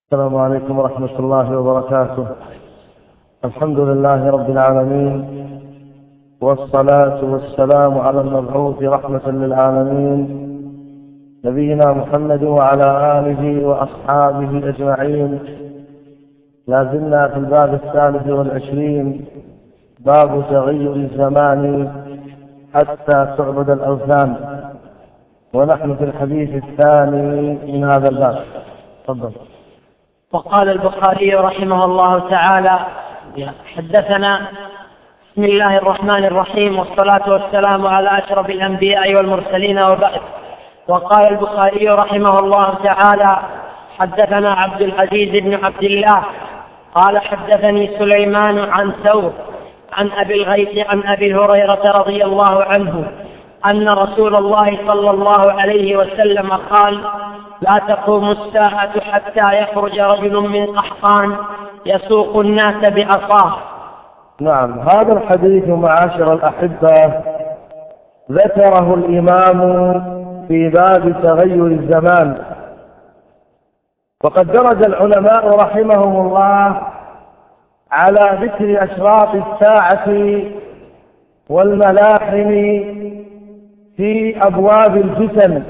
السلام عليكم ورحمة الله وبركاته. الحمد لله رب العالمين، والصلاة والسلام على المبعوث رحمة للعالمين نبينا محمد وعلى آله وأصحابه أجمعين. لازلنا في الباب 23 باب تغير الزمان حتى تعبد الأوثان، ونحن في الحديث الثاني من هذا الباب. تفضل. وقال البخاري رحمه الله تعالى: حدثنا بسم الله الرحمن الرحيم، والصلاة والسلام على أشرف الأنبياء والمرسلين، وبعد. وقال البخاري رحمه الله تعالى: حدثنا عبد العزيز بن عبد الله قال حدثني سليمان عن ثور عن أبي الغيث عن أبي هريرة رضي الله عنه أن رسول الله صلى الله عليه وسلم قال: لا تقوم الساعة حتى يخرج رجل من قحطان يسوق الناس بعصاه. نعم، هذا الحديث معاشر الأحبة ذكره الإمام في باب تغير الزمان، وقد درج العلماء رحمهم الله على ذكر أشراط الساعة والملاحم في أبواب الفتن،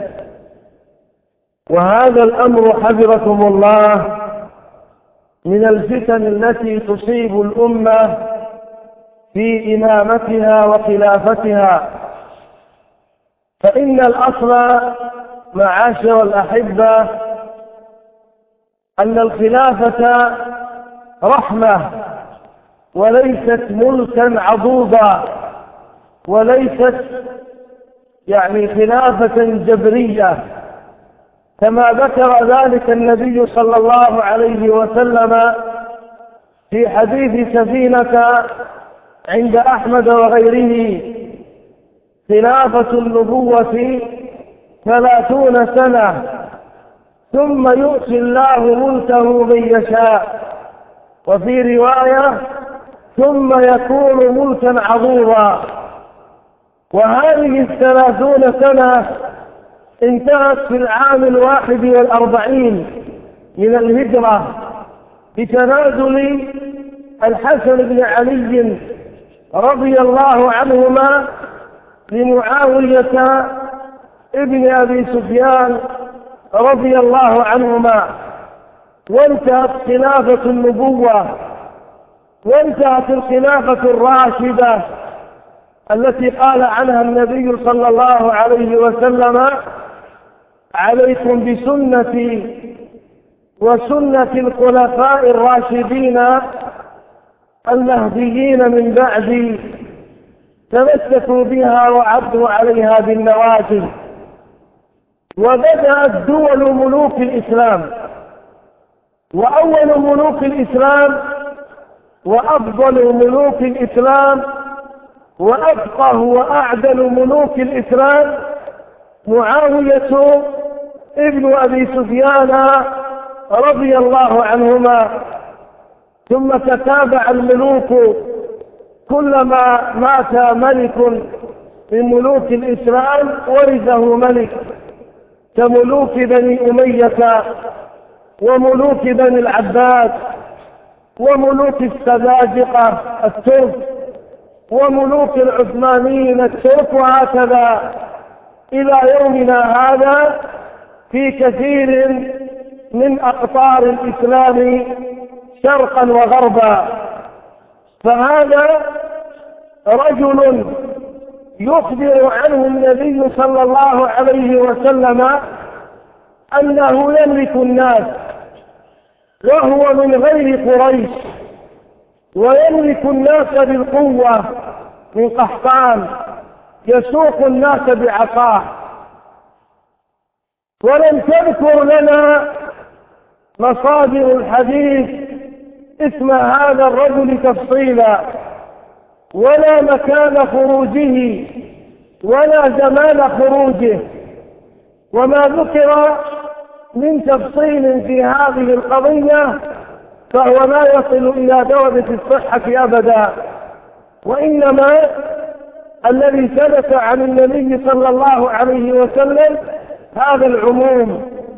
وهذا الأمر حفظكم الله من الفتن التي تصيب الأمة في إمامتها وخلافتها. فإن الأصل معاشر الأحبة أن الخلافة رحمة وليست ملكا عضوضا، وليست خلافة جبرية كما ذكر ذلك النبي صلى الله عليه وسلم في حديث سفينة عند أحمد وغيره: خلافة النبوة 30 سنة ثم يؤتي الله ملكه من يشاء، وفي رواية: ثم يكون ملكا عظيما. وهذه 30 سنة انتهت في العام 41 من الهجرة بتنازل الحسن بن علي رضي الله عنهما لمعاوية ابن أبي سفيان رضي الله عنهما، وانتهت خلافة النبوة، وانتهت الخلافة الراشدة التي قال عنها النبي صلى الله عليه وسلم: عليكم بسنتي وسنة الخلفاء الراشدين المهديين من بعدي، تمسكوا بها وعضوا عليها بالنواجذ. وبدأت دول ملوك الإسلام، وأول ملوك الإسلام وأفضل ملوك الإسلام وأفقه وأعدل ملوك الإسلام معاوية ابن أبي سفيان رضي الله عنهما. ثم تتابع الملوك، كلما مات ملك من ملوك الإسلام ورثه ملك، كملوك بني أمية وملوك بني العباس وملوك السلاجقة الترك وملوك العثمانيين الترك، وهكذا إلى يومنا هذا في كثير من أقطار الإسلام شرقا وغربا. فهذا رجل يخبر عنه النبي صلى الله عليه وسلم أنه يملك الناس، وهو من غير قريش، ويملك الناس بالقوة من قحطان يسوق الناس بعصاه. ولم تذكر لنا مصادر الحديث اسم هذا الرجل تفصيلا، ولا مكان خروجه ولا زمان خروجه، وما ذكر من تفصيل في هذه القضية فهو لا يصل إلى درجة الصحة أبدا، وإنما الذي ثبت عن النبي صلى الله عليه وسلم هذا العموم: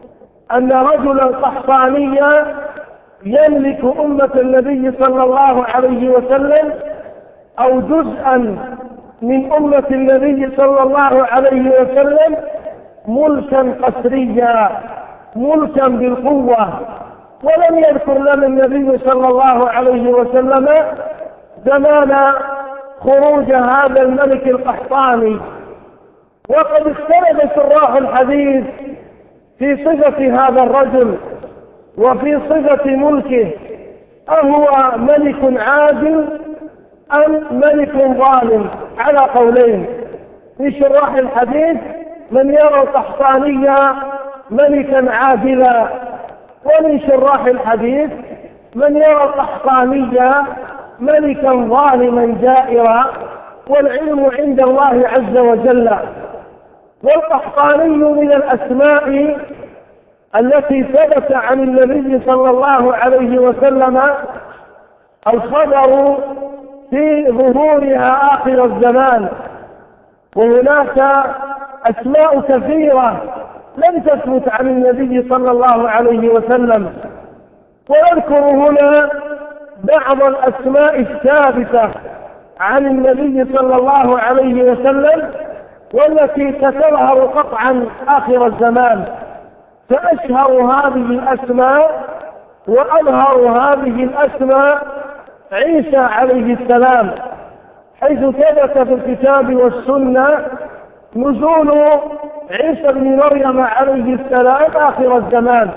أن رجلا قحطانيا يملك أمة النبي صلى الله عليه وسلم أو جزءا من أمة النبي صلى الله عليه وسلم ملكا قسريا، ملكا بالقوة. ولم يذكر لنا النبي صلى الله عليه وسلم زمان خروج هذا الملك القحطاني. وقد اختلف شراح الحديث في صفة هذا الرجل وفي صفة ملكه، أهو ملك عادل أم ملك ظالم؟ على قولين في شراح الحديث: من يرى القحطاني ملكا عادلا، ومن شراح الحديث: من يرى القحطاني ملكا ظالما جائرا، والعلم عند الله عز وجل. والقحطاني من الأسماء التي ثبت عن النبي صلى الله عليه وسلم الخبر في ظهورها آخر الزمان، وهناك أسماء كثيرة لم تثبت عن النبي صلى الله عليه وسلم، ونذكر هنا بعض الأسماء الثابتة عن النبي صلى الله عليه وسلم والتي ستظهر قطعا آخر الزمان. فأشهر هذه الأسماء وأظهر هذه الأسماء عيسى عليه السلام، حيث ثبت في الكتاب والسنة نزول عيسى بن مريم عليه السلام آخر الزمان،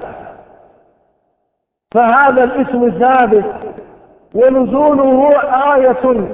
فهذا الاسم ثابت، ونزوله آية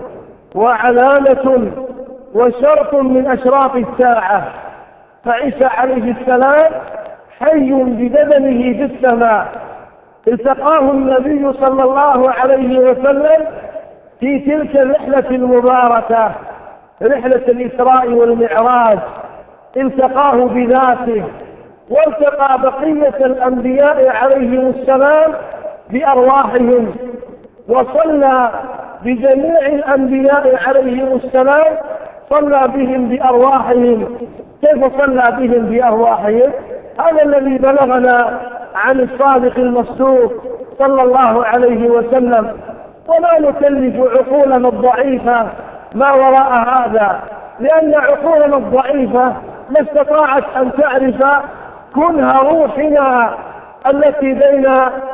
وعلامة وشرط من أشراط الساعة. فعيسى عليه السلام حي ببدنه في السماء، التقاه النبي صلى الله عليه وسلم في تلك الرحلة المباركة، رحلة الإسراء والمعراج، التقاه بذاته، والتقى بقية الأنبياء عليهم السلام بأرواحهم، وصلى بجميع الأنبياء عليهم السلام، صلى بهم بأرواحهم. كيف صلى بهم بأرواحهم؟ هذا الذي بلغنا عن الصادق المصدوق صلى الله عليه وسلم، ولا نكلف عقولنا الضعيفة ما وراء هذا، لأن عقولنا الضعيفة ما استطاعت أن تعرف كنها روحنا التي بين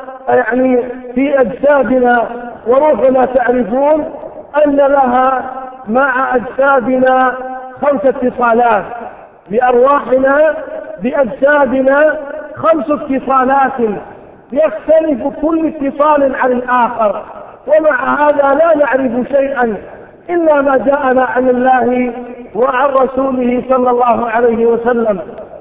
في أجسادنا، وروحنا تعرفون أن لها مع أجسادنا 5 اتصالات، بأرواحنا بأجسادنا 5 اتصالات يختلف كل اتصال عن الآخر، ومع هذا لا نعرف شيئا إلا ما جاءنا عن الله وعن رسوله صلى الله عليه وسلم.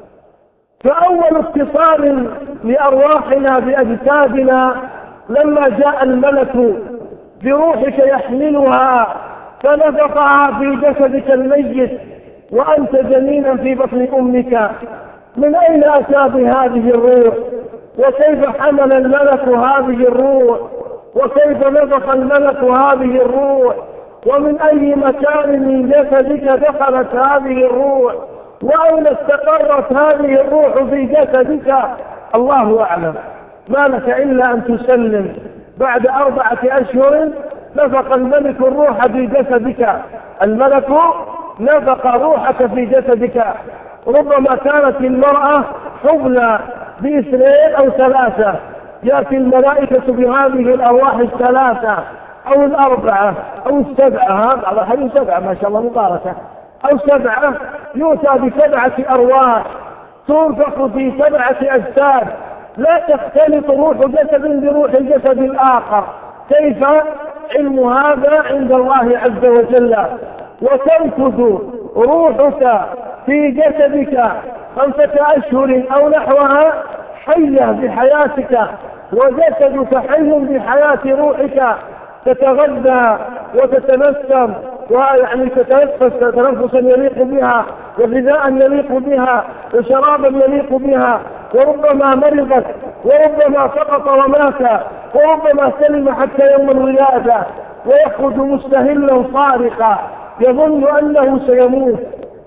فأول اتصال لأرواحنا بأجسادنا لما جاء الملك بروحك يحملها فنفخها في جسدك الميت وأنت جنين في بطن أمك. من أين أتى بهذه الروح؟ وكيف حمل الملك هذه الروح؟ وكيف نفخ الملك هذه الروح؟ ومن أي مكان من جسدك دخلت هذه الروح؟ وأين استقرت هذه الروح في جسدك؟ الله أعلم. ما لك إلا أن تسلم. بعد 4 أشهر نفخ الملك الروح في جسدك، الملك نفخ روحك في جسدك. ربما كانت المرأة حبلى ب2 أو 3، يأتي الملائكة بهذه الأرواح 3 أو 4 أو 7، على حد 7 ما شاء الله مباركة، أو 7، يؤتى ب7 أرواح تنفخ في 7 أجساد، لا تختلط روح جسد بروح الجسد الآخر. كيف؟ علم هذا عند الله عز وجل. وتنفذ روحك في جسدك 5 أشهر أو نحوها حية بحياتك، وجسدك حي بحياة روحك، تتغذى وتتنسم تتنفس تنفسا يليق بها، وغذاء يليق بها، وشرابا يليق بها، وربما مرضت، وربما سقط ومات، وربما سلم حتى يوم الولادة، ويخرج مستهلا صارخا يظن أنه سيموت.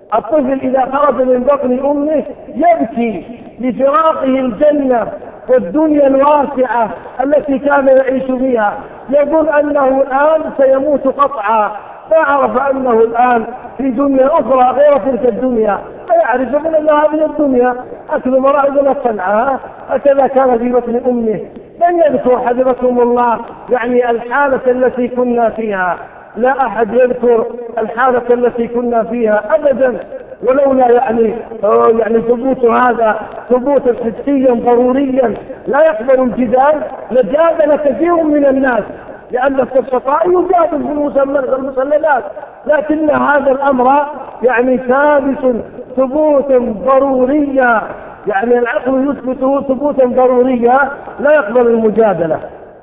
الطفل إذا خرج من بطن أمه يبكي لفراقه الجنة والدنيا الواسعة التي كان يعيش فيها، يظن أنه الآن سيموت قطعا، فعرف أنه الآن في دنيا أخرى غير تلك الدنيا، فيعرف من أن هذه الدنيا أكل مراعي صنعاء. هكذا كان في بطن أمه. من يذكر حفظكم الله يعني الحالة التي كنا فيها؟ لا أحد يذكر الحالة التي كنا فيها أبدا، ولولا يعني ثبوت هذا ثبوتا حسيا ضروريا لا يقبل الجدال لجادل كثير من الناس، لأن السفسطاء يجادل في المسللات، لكن هذا الأمر يعني ثابت ثبوتا ضروريا، يعني العقل يثبته ثبوتا ضروريا لا يقبل المجادلة.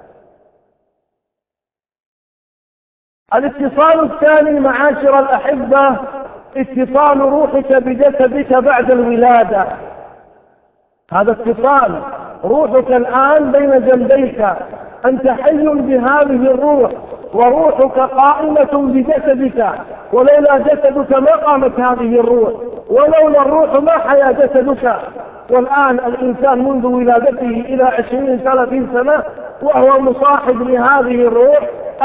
الاتصال الثاني معاشر الأحبة اتصال روحك بجسدك بعد الولادة. هذا اتصال روحك الآن بين جنبيك، أنت حي بهذه الروح وروحك قائمة بجسدك، ولولا جسدك ما قامت هذه الروح، ولولا الروح ما حيا جسدك. والآن الإنسان منذ ولادته إلى 20-30 سنة وهو مصاحب لهذه الروح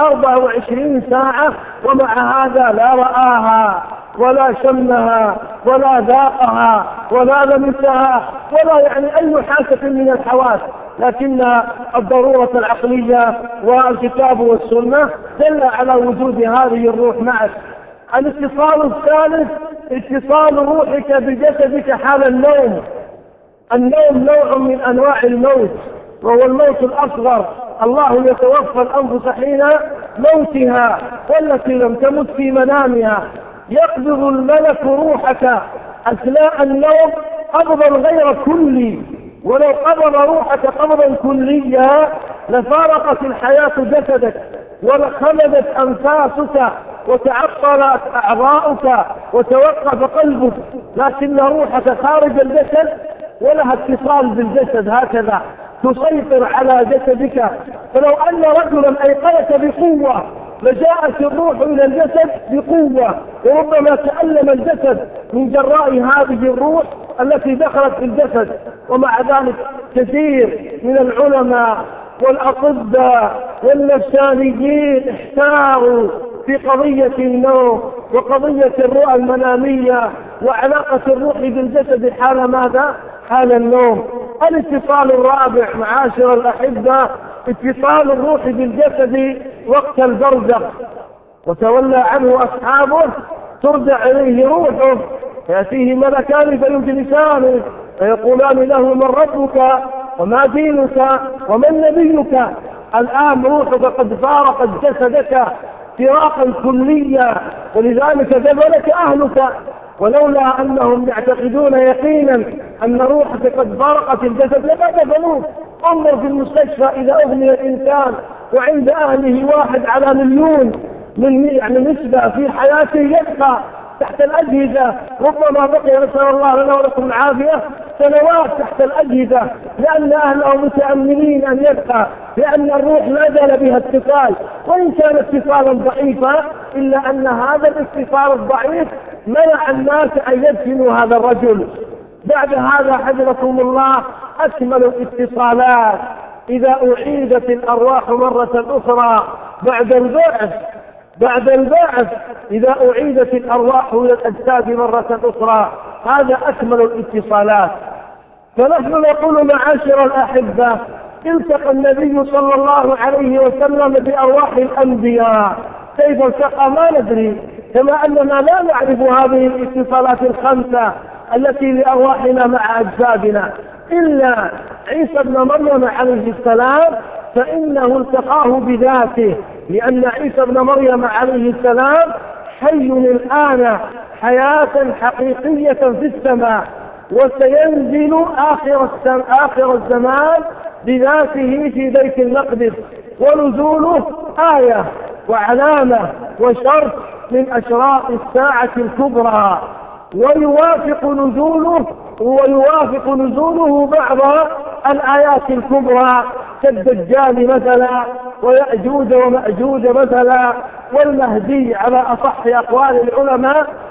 24 ساعة، ومع هذا لا رآها ولا شمها ولا ذاقها ولا لمسها ولا يعني أي حاسة من الحواس، لكن الضرورة العقلية والكتاب والسنة دل على وجود هذه الروح معك. الاتصال الثالث اتصال روحك بجسدك حال النوم. النوم نوع من أنواع الموت، وهو الموت الأصغر. الله يتوفى الأنفس حين موتها والتي لم تمت في منامها، يقبض الملك روحك أثناء النوم قبضا غير كلي، ولو قبض روحك قبضا كليا لفارقت الحياة جسدك ولخلدت أنفاسك وتعطلت أعضاؤك وتوقف قلبك، لكن روحك خارج الجسد ولها اتصال بالجسد، هكذا تسيطر على جسدك. فلو أن رجلا أيقظك بقوة لجاءت الروح إلى الجسد بقوة، وربما تألم الجسد من جراء هذه الروح التي دخلت في الجسد. ومع ذلك كثير من العلماء والأطباء والنفسانيين احتاروا في قضية النوم وقضية الرؤى المنامية وعلاقة الروح بالجسد حال ماذا؟ حال النوم. الاتصال الرابع معاشر الأحبة اتصال الروح بالجسد وقت البرزخ، وتولى عنه أصحابه ترجع إليه روحه، يأتيه ملكان فيجلسانه فيقولان له من ربك وما دينك ومن نبيك. الآن روحك قد فارقت جسدك فراقا كليا، ولذلك ذبلك أهلك، ولولا أنهم يعتقدون يقينا أن روحك قد فارقت الجسد لما دفنوك. انظر في المستشفى إذا أغني الإنسان وعند أهله 1 على مليون من يعني نسبة في حياته يبقى تحت الأجهزة، ربما بقي نسأل الله لنا ولكم العافية سنوات تحت الأجهزة، لأن أهله متأملين أن يبقى، لأن الروح لا زال بها اتصال، وإن كان اتصالا ضعيفا إلا أن هذا الاتصال الضعيف منع الناس أن يدفنوا هذا الرجل. بعد هذا حفظكم الله أكمل الاتصالات إذا أعيدت الأرواح مرة أخرى بعد البعث إذا أعيدت الأرواح إلى الأجساد مرة أخرى، هذا أكمل الاتصالات. فنحن نقول معاشر الأحبة التقى النبي صلى الله عليه وسلم بأرواح الأنبياء، كيف التقى ما ندري، كما أننا لا نعرف هذه الاتصالات الخمسة التي لأرواحنا مع أجسادنا، إلا عيسى ابن مريم عليه السلام فإنه التقاه بذاته، لأن عيسى ابن مريم عليه السلام حي الآن حياة حقيقية في السماء، وسينزل آخر الزمان بذاته في بيت المقدس، ونزوله آية وعلامة وشرط من أشراط الساعة الكبرى، ويوافق نزوله بعض الآيات الكبرى كالدجال مثلا ويأجوج ومأجوج مثلا والمهدي على أصح أقوال العلماء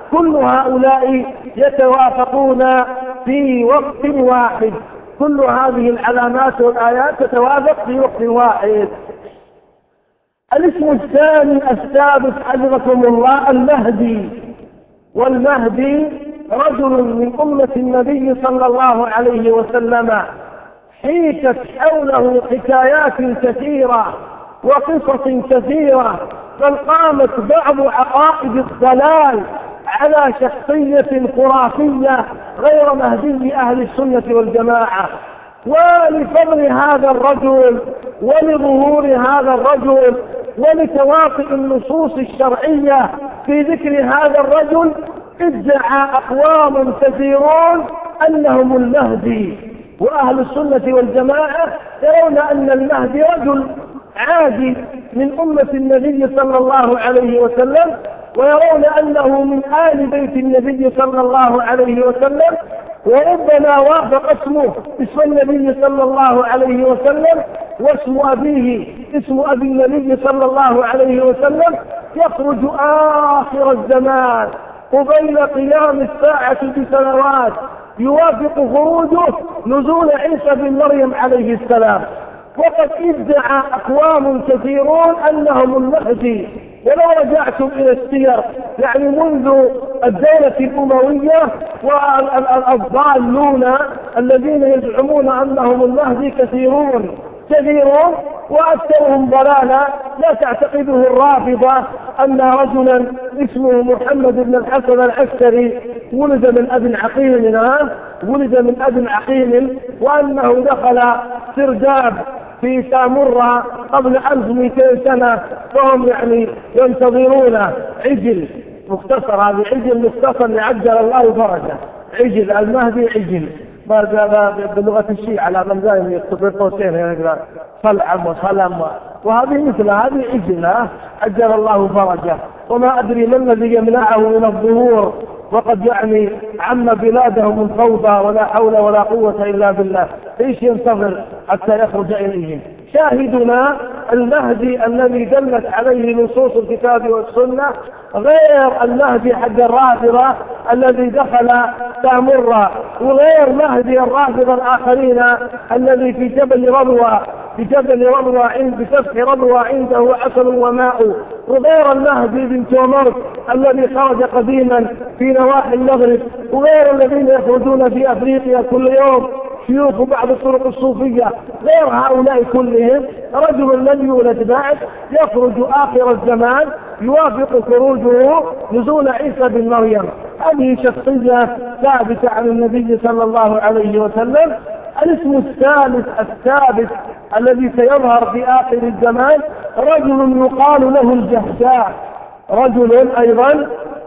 كل هؤلاء يتوافقون في وقت واحد. كل هذه العلامات والآيات تتوافق في وقت واحد. الاسم الثاني السادس حفظكم الله المهدي. والمهدي رجل من أمة النبي صلى الله عليه وسلم حيكت حوله حكايات كثيرة وقصص كثيرة، بل قامت بعض عقائد الضلال على شخصية خرافية غير مهدي أهل السنة والجماعة. ولفضل هذا الرجل ولظهور هذا الرجل ولتواطئ النصوص الشرعية في ذكر هذا الرجل ادعى أقوام كثيرون أنهم المهدي، وأهل السنة والجماعة يرون أن المهدي رجل عادي من أمة النبي صلى الله عليه وسلم، ويرون أنه من آل بيت النبي صلى الله عليه وسلم، وربما وافق اسم النبي صلى الله عليه وسلم واسم أبيه اسم أبي النبي صلى الله عليه وسلم، يخرج آخر الزمان قبيل قيام الساعة بسنوات يوافق خروجه نزول عيسى بن مريم عليه السلام. وقد ادعى أقوام كثيرون أنهم المهدي. ولو رجعتم إلى السير يعني منذ الدولة الأموية والضالون الذين يزعمون أنهم المهدي كثيرون وأكثرهم ضلالا. لا تعتقده الرافضة أن رجلا اسمه محمد بن الحسن العسكري ولد من أب عقيم وأنه دخل سرداب في سامرة قبل 1200 سنة، فهم يعني ينتظرون عجل مختصر. هذه عجل مختصر لعجل الله فرجه، عجل المهدي عجل بلغة الشيعة على من زايم يكتب قوسين صلعم وصلم، وهذه مثل هذه عجل عجل الله فرجه. وما أدري ما الذي يمنعه من الظهور، وقد يعني عم بلادهم الفوضى ولا حول ولا قوة إلا بالله. ايش ينتظر حتى يخرج إليهم؟ شاهدنا المهدي الذي دلت عليه نصوص الكتاب والسنة غير المهدي حق الرافضة الذي دخل سامرة، وغير مهدي الرافضة الآخرين الذي في جبل رضوى بسفح رضوى عنده عسل وماء، وغير المهدي بن تومر الذي خرج قديما في نواحي المغرب، وغير الذين يخرجون في أفريقيا كل يوم شيوخ بعض الطرق الصوفية. غير هؤلاء كلهم رجل لم يولد بعد يخرج آخر الزمان يوافق خروجه نزول عيسى بن مريم. هذه شخصية ثابتة عن النبي صلى الله عليه وسلم. الاسم الثالث الذي سيظهر في آخر الزمان رجل يقال له الجهجاه. رجل أيضا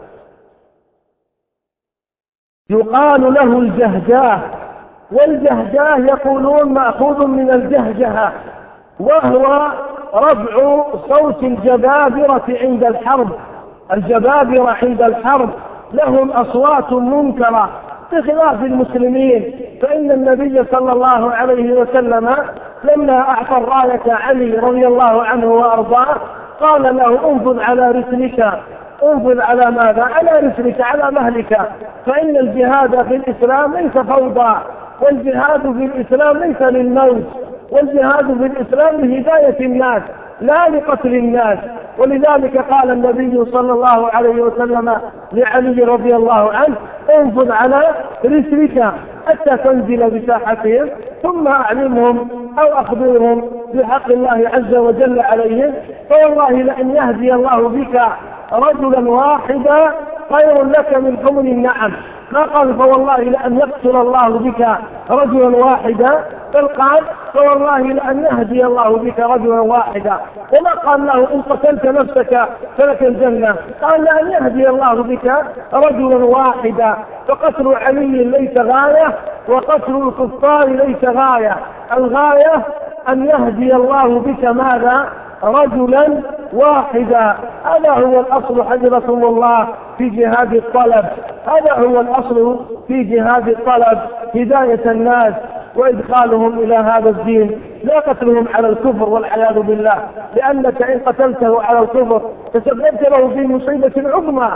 يقال له الجهجاه، والجهجاه يقولون مأخوذ من الجهجهة، وهو رفع صوت الجبابرة عند الحرب. الجبابرة عند الحرب لهم أصوات منكرة بخلاف المسلمين، فإن النبي صلى الله عليه وسلم لما أعطى الراية علي رضي الله عنه وأرضاه قال له انفض على رسلك. انفض على ماذا؟ على رسلك، على مهلك، فإن الجهاد في الإسلام ليس فوضى، والجهاد في الإسلام ليس للموت، والجهاد في الإسلام لهداية الناس لا لقتل الناس. ولذلك قال النبي صلى الله عليه وسلم لعلي رضي الله عنه انفض على رسلك حتى تنزل بساحتهم ثم أعلمهم أو أخبرهم بحق الله عز وجل عليهم، فوالله لأن يهدي الله بك رجلا واحدا خير لك من حمر النعم. ما قال فوالله لأن يقتل الله بك رجلا واحدا، بل قال فوالله لأن يهدي الله بك رجلا واحدا. وما قال له إن قتلت نفسك فلك الجنة، قال لأن يهدي الله بك رجلا واحدا. فقتل علي ليس غاية، وقتل الكفار ليس غاية. الغاية أن يهدي الله بك ماذا؟ رجلا واحدا. هذا هو الأصل حفظكم الله في جهاد الطلب. هذا هو الأصل في جهاد الطلب، هداية الناس وإدخالهم إلى هذا الدين، لا قتلهم على الكفر والعياذ بالله، لأنك إن قتلته على الكفر تسببت له في مصيبة عظمى.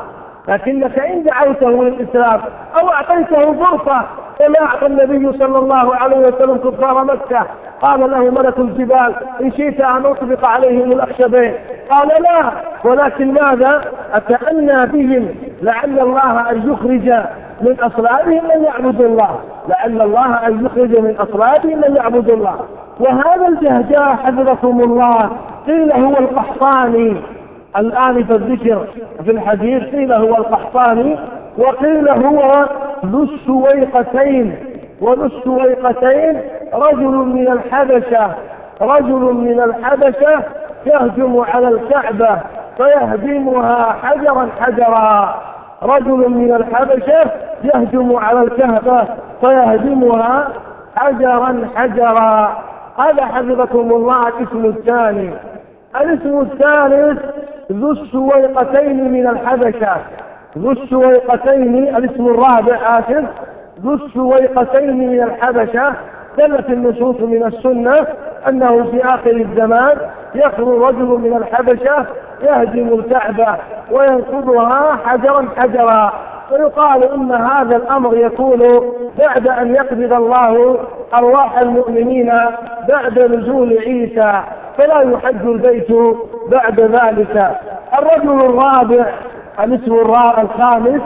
لكنك إن دعوته للإسلام أو أعطيته فرصة كما أعطى النبي صلى الله عليه وسلم كفار مكة، قال له ملك الجبال إن شئت أن أطبق عليهم الأخشبين، قال لا، ولكن ماذا؟ أتأنى بهم لعل الله أن يخرج من أصلابهم من يعبد الله، لعل الله أن يخرج من أصلابهم من يعبد الله. وهذا الجهجاء حفظكم الله قيل هو القحطاني، الآن في الذكر في الحديث قيل هو القحطاني، وقيل هو ذو السويقتين. وذو السويقتين رجل من الحبشة يهجم على الكعبة فيهدمها حجرا حجرا. رجل من الحبشة يهجم على الكعبة فيهدمها حجرا حجرا. هذا حفظكم الله الاسم الثاني. الاسم الثالث ذو السويقتين من الحبشة. ذو السويقتين الاسم الرابع ذو السويقتين من الحبشة. دلت النصوص من السنة أنه في آخر الزمان يخرج رجل من الحبشة يهدم الكعبة وينقضها حجرا حجرا، ويقال إن هذا الأمر يكون بعد أن يقبض الله أرواح المؤمنين بعد نزول عيسى، فلا يحج البيت بعد ذلك. الرجل الرابع الاسم الخامس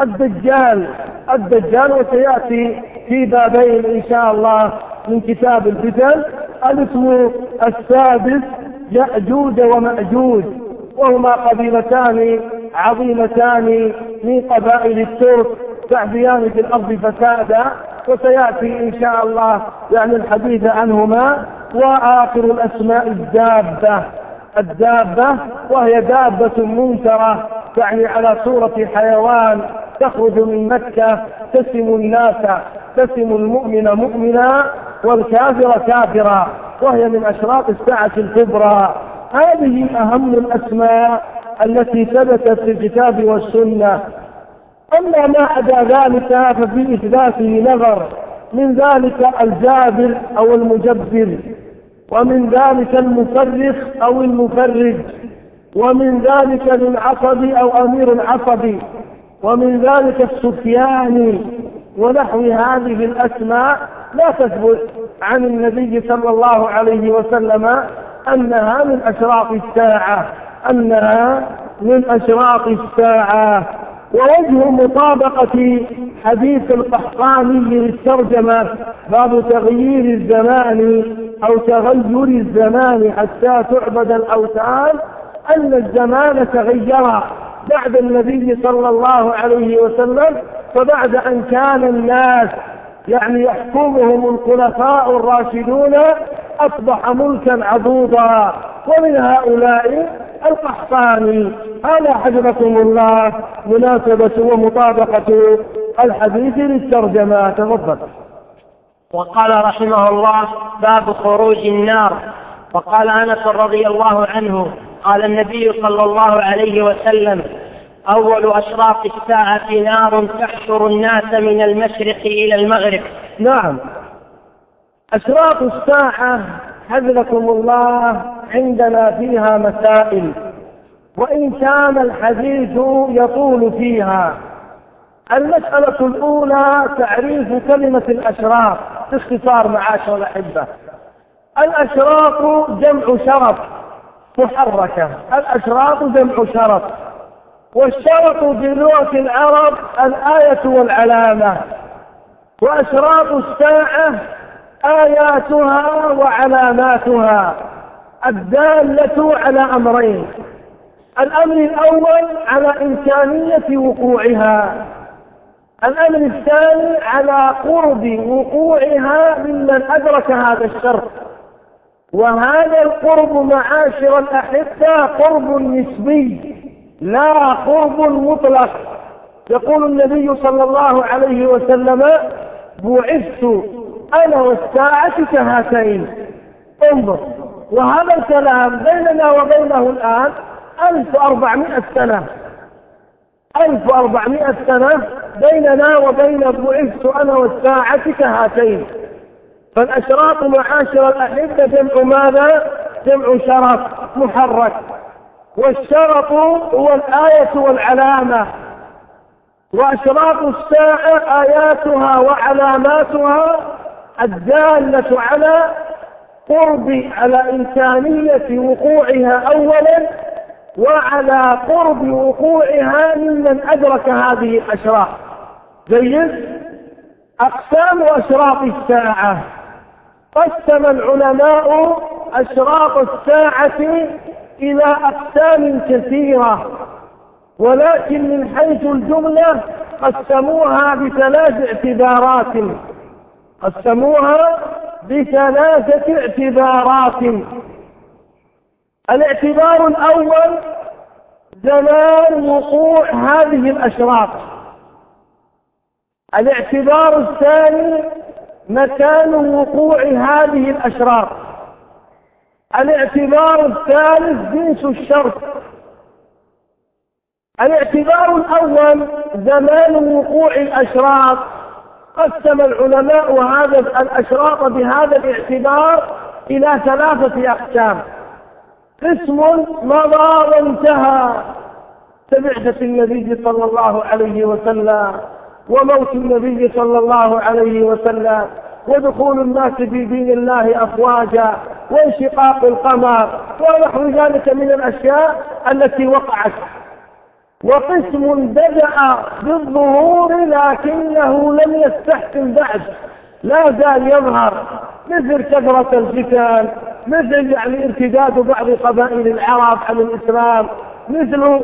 الدجال، وسيأتي في بابين إن شاء الله من كتاب الفتن. الاسم السادس يأجوج ومأجوج، وهما قبيلتان عظيمتان من قبائل الترك تعبيان في الأرض فسادا، وسيأتي إن شاء الله يعني الحديث عنهما. وآخر الأسماء الدابة، وهي دابة منكرة يعني على صورة حيوان تخرج من مكة تسم الناس، تسم المؤمن مؤمنا والكافر كافرا، وهي من أشراط الساعة الكبرى. هذه أهم الأسماء التي ثبتت في الكتاب والسنة. أما ما عدا ذلك ففي إثباته نظر، من ذلك الجابر أو المجبر، ومن ذلك المفرخ أو المفرج، ومن ذلك العصبي أو أمير العصبي، ومن ذلك السفياني، ونحو هذه الأسماء لا تثبت عن النبي صلى الله عليه وسلم أنها من أشراط الساعة. ووجه مطابقة حديث القحطاني للترجمة باب تغيير الزمان أو تغير الزمان حتى تعبد الأوثان، أن الزمان تغير بعد النبي صلى الله عليه وسلم، فبعد أن كان الناس يعني يحكمهم الخلفاء الراشدون أصبح ملكا عضوضا، ومن هؤلاء القحطاني. هذا حفظكم الله مناسبة ومطابقة الحديث للترجمة. تفضل. وقال رحمه الله باب خروج النار. وقال أنس رضي الله عنه قال النبي صلى الله عليه وسلم أول أشراط الساعة نار تحشر الناس من المشرق إلى المغرب. نعم، أشراط الساعة حفظكم الله عندنا فيها مسائل، وإن كان الحديث يطول فيها. المسألة الأولى تعريف كلمة الأشراط باختصار معاشر الأحبة. الأشراط جمع شرط محركة، الأشراط جمع شرط، والشرط بلغة العرب الآية والعلامة، وأشراط الساعة آياتها وعلاماتها الدالة على أمرين: الأمر الأول على إمكانية وقوعها، الأمر الثاني على قرب وقوعها ممن أدرك هذا الشرط. وهذا القرب معاشر الأحبة قرب نسبي لا قرب مطلق. يقول النبي صلى الله عليه وسلم: بعثت أنا والساعة كهاتين. انظر، وهذا الكلام بيننا وبينه الآن 1400 سنة، 1400 سنة بيننا وبين بعثت أنا والساعة كهاتين. فالأشراط معاشر الأحبة جمع ماذا؟ جمع شرط محرك، والشرط هو الآية والعلامة. وأشراط الساعة آياتها وعلاماتها الدالة على إمكانية وقوعها أولا، وعلى قرب وقوعها ممن أدرك هذه الأشراط. جيد. أقسام أشراط الساعة: قسم العلماء أشراط الساعة إلى أقسام كثيرة، ولكن من حيث الجملة قسموها بثلاثة اعتبارات. الاعتبار الأول زمان وقوع هذه الأشراط. الاعتبار الثاني مكان وقوع هذه الأشراط. الاعتبار الثالث جنس الشرط. الاعتبار الأول زمان وقوع الأشراط، قسم العلماء هذا الأشراط بهذا الاعتبار إلى ثلاثة أقسام. قسم مضى وانتهى كبعثة النبي صلى الله عليه وسلم، وموت النبي صلى الله عليه وسلم، ودخول الناس في دين الله أفواجا، وانشقاق القمر، ونحو ذلك من الأشياء التي وقعت. وقسم بدأ بالظهور لكنه لم يستحكم بعد، لا زال يظهر، مثل كثرة الفتن، مثل ارتداد بعض قبائل العرب عن الإسلام، مثل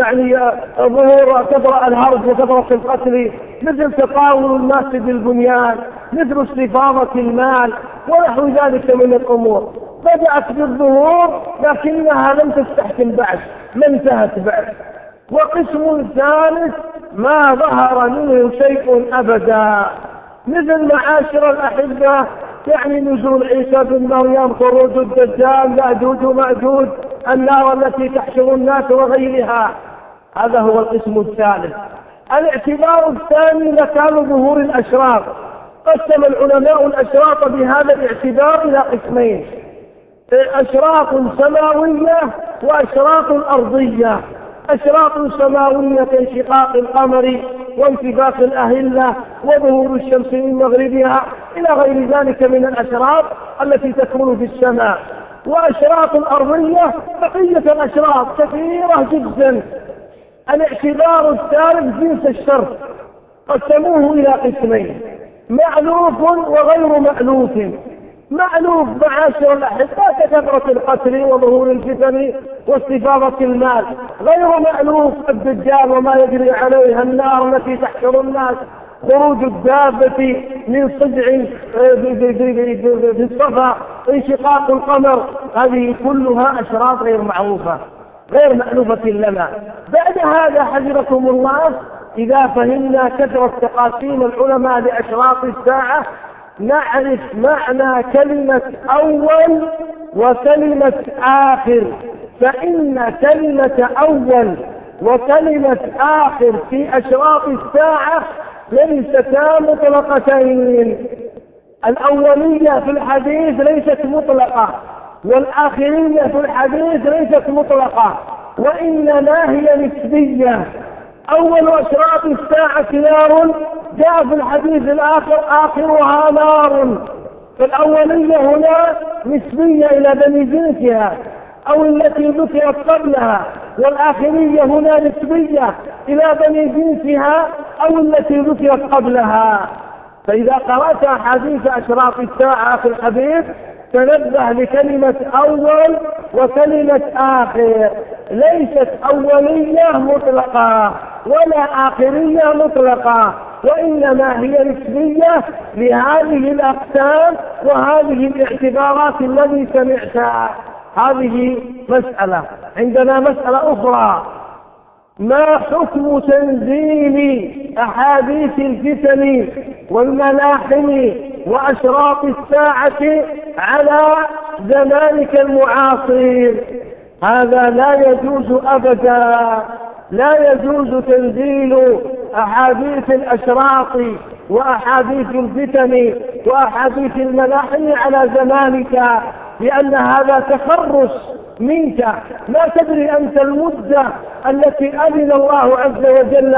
ظهور كثرة الهرج وكثرة القتل، مثل تطاول الناس بالبنيان، مثل استفاضة المال، ونحو ذلك من الأمور. بدأت بالظهور لكنها لم تستحكم بعد، ما انتهت بعد. وقسم ثالث ما ظهر منه شيء أبدا، مثل معاشر الأحبة نزول عيسى بن مريم، خروج الدجال، يأجوج ومأجوج، النار التي تحشر الناس وغيرها. هذا هو القسم الثالث. الاعتبار الثاني مكان ظهور الأشراط. قسم العلماء الأشراط بهذا الاعتبار إلى قسمين: أشراط سماوية وأشراط أرضية. أشراط سماوية كانشقاق القمر وانتفاخ الأهلة وظهور الشمس من مغربها إلى غير ذلك من الأشراط التي تكون في السماء. وأشراط الأرضية بقية الأشراط كثيرة جدا. الاعتبار الثالث جنس الشرط، قسموه إلى قسمين: مألوف وغير مألوف. مألوف معاشر الأحبة كثرة القتل وظهور الفتن واستفاضة المال. غير مألوف الدجال وما يجري عليها، النار التي تحشر الناس، خروج الدابة من صدع في الصفا، انشقاق القمر. هذه كلها أشراط غير معروفة، غير مألوفة لنا. بعد هذا حذركم الله، إذا فهمنا كثرة تقاسيم العلماء لأشراط الساعة نعرف معنى كلمة أول وكلمة آخر. فإن كلمة أول وكلمة آخر في أشراط الساعة ليستا مطلقتين. الأولية في الحديث ليست مطلقة، والآخرية في الحديث ليست مطلقة، وإنما هي نسبية. أول أشراط الساعة نار، جاء في الحديث الآخر آخرها نار. فالأولية هنا نسبية إلى بني جنسها أو التي ذكرت قبلها، والآخرية هنا نسبية إلى بني جنسها أو التي ذكرت قبلها. فإذا قرأت حديث أشراط الساعة في الحديث تنبه لكلمة أول وكلمة آخر. ليست أولية مطلقة ولا آخرية مطلقة، وإنما هي نسبية لهذه الأقسام وهذه الاعتبارات التي سمعتها. هذه مسألة. عندنا مسألة أخرى: ما حكم تنزيل أحاديث الفتن والملاحم وأشراط الساعة على زمانك المعاصر؟ هذا لا يجوز أبدا. لا يجوز تنزيل أحاديث الأشراط وأحاديث الفتن وأحاديث الملاحم على زمانك، لأن هذا تخرص منك. لا تدري أنت المدة التي أذن الله عز وجل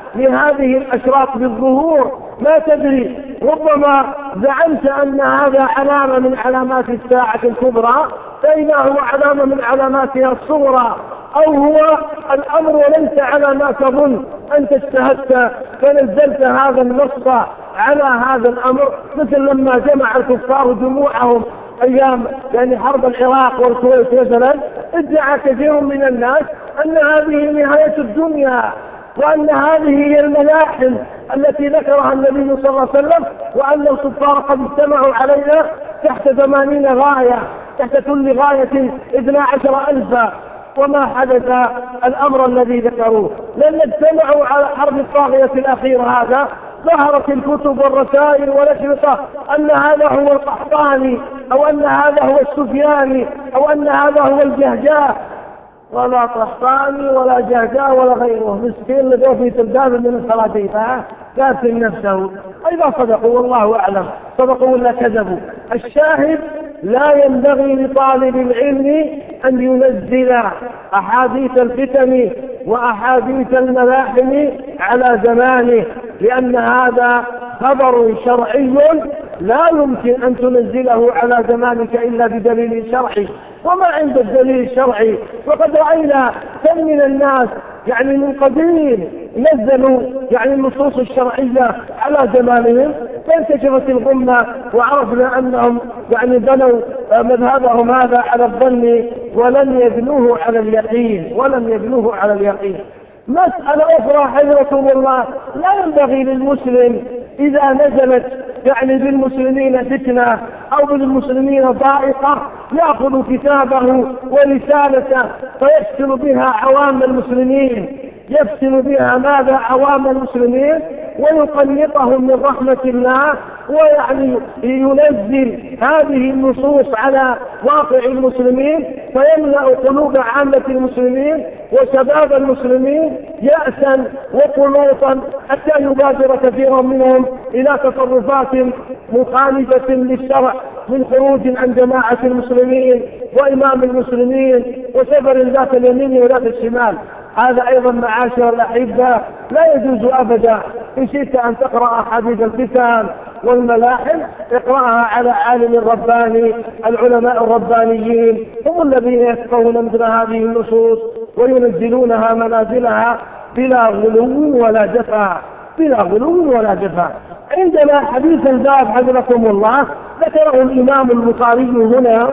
لهذه الأشراط بالظهور ما تدري، ربما زعمت أن هذا علامة من علامات الساعة الكبرى فإذا هو علامة من علاماتها الصغرى، أو هو الأمر وليس على ما تظن. أنت اجتهدت فنزلت هذا النص على هذا الأمر، مثل لما جمع الكفار جموعهم أيام حرب العراق والكويت مثلا، ادعى كثير من الناس أن هذه نهاية الدنيا، وأن هذه هي الملاحم التي ذكرها النبي صلى الله عليه وسلم، وأن الكفار قد اجتمعوا علينا تحت 80 غاية، تحت كل غاية 12,000. وما حدث الأمر الذي ذكروه، لأن اجتمعوا على حرب الطاغية الأخيرة. هذا ظهرت الكتب والرسائل والأشرطة أن هذا هو القحطاني، أو أن هذا هو السفياني، أو أن هذا هو الجهجاه. ولا قحطاني ولا جهجاه ولا غيره، مسكين لديه في تلداد من الصلاتين كافٍ نفسه. أيضا صدقوا والله أعلم، صدقوا ولا كذبوا. الشاهد لا ينبغي لطالب العلم أن ينزل أحاديث الفتن وأحاديث الملاحم على زمانه، لأن هذا خبر شرعي لا يمكن أن تنزله على زمانك إلا بدليل شرعي. وما عند الدليل الشرعي؟ وقد رأينا كم من الناس من قديم نزلوا النصوص الشرعية على زمانهم، فانتشرت الغمة وعرفنا أنهم بنوا مذهبهم هذا على الظن ولم يبنوه على اليقين. مسألة أخرى حضرة الله، لا ينبغي للمسلم إذا نزلت بالمسلمين فتنة أو بالمسلمين ضائقة يأخذ كتابه ورسالته فيفتن بها عوام المسلمين، يفتن بها ماذا؟ عوام المسلمين، ويقنطهم من رحمة الله، ينزل هذه النصوص على واقع المسلمين، فيملأ قلوب عامة المسلمين وشباب المسلمين يأسا وقنوطا، حتى يبادر كثير منهم إلى تصرفات مخالفة للشرع، من خروج عن جماعة المسلمين وإمام المسلمين وسفر ذات اليمين وذات الشمال. هذا أيضا معاشر الأحبة لا يجوز أبدا. إن شئت أن تقرأ حديث الفتن والملاحم اقرأها على عالم رباني. العلماء الربانيين هم الذين يفقهون مثل هذه النصوص وينزلونها منازلها بلا غلو ولا جفاء. عندنا حديث الباب حفظكم الله ذكره الإمام البخاري هنا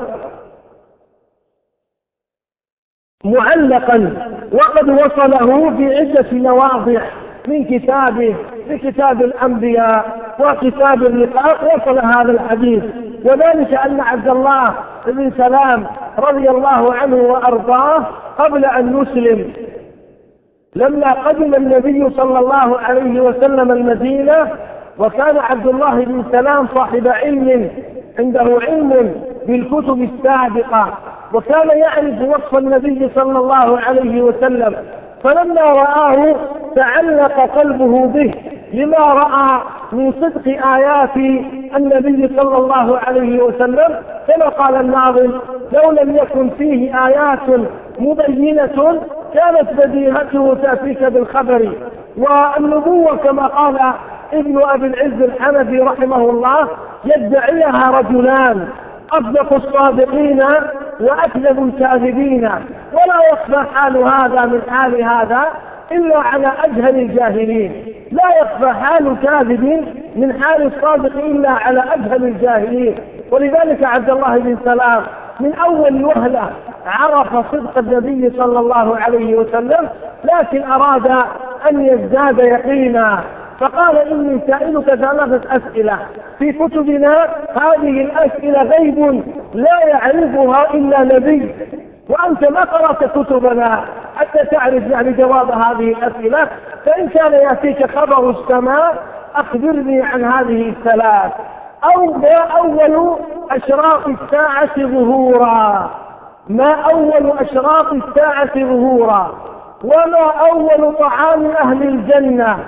معلقا، وقد وصله في عدة مواضع من كتابه، في كتاب الأنبياء وكتاب الرقاق وصل هذا الحديث، وذلك أن عبد الله بن سلام رضي الله عنه وأرضاه قبل أن يسلم، لما قدم النبي صلى الله عليه وسلم المدينة، وكان عبد الله بن سلام صاحب علم، عنده علم بالكتب السابقة، وكان يعرف وصف النبي صلى الله عليه وسلم، فلما رآه تعلق قلبه به لما رأى من صدق آيات النبي صلى الله عليه وسلم. كما قال الناظم: لو لم يكن فيه آيات مبينة كانت بديهته تأتيك بالخبر. والنبوة كما قال ابن أبي العز الحنفي رحمه الله يدعيها رجلان: أصدق الصادقين وأكذب الكاذبين، ولا يخفى حال هذا من حال هذا إلا على أجهل الجاهلين. لا يخفى حال كاذب من حال الصادق إلا على أجهل الجاهلين. ولذلك عبد الله بن سلام من أول وهلة عرف صدق النبي صلى الله عليه وسلم، لكن أراد أن يزداد يقينا، فقال: إني سائلك 3 أسئلة في كتبنا، هذه الأسئلة غيب لا يعرفها إلا نبي، وأنت ما قرأت كتبنا حتى تعرف جواب هذه الأسئلة، فإن كان يأتيك خبر السماء أخبرني عن هذه الثلاث. ما أول أشراط الساعة ظهورا؟ ما أول أشراط الساعة ظهورا؟ وما أول طعام أهل الجنة؟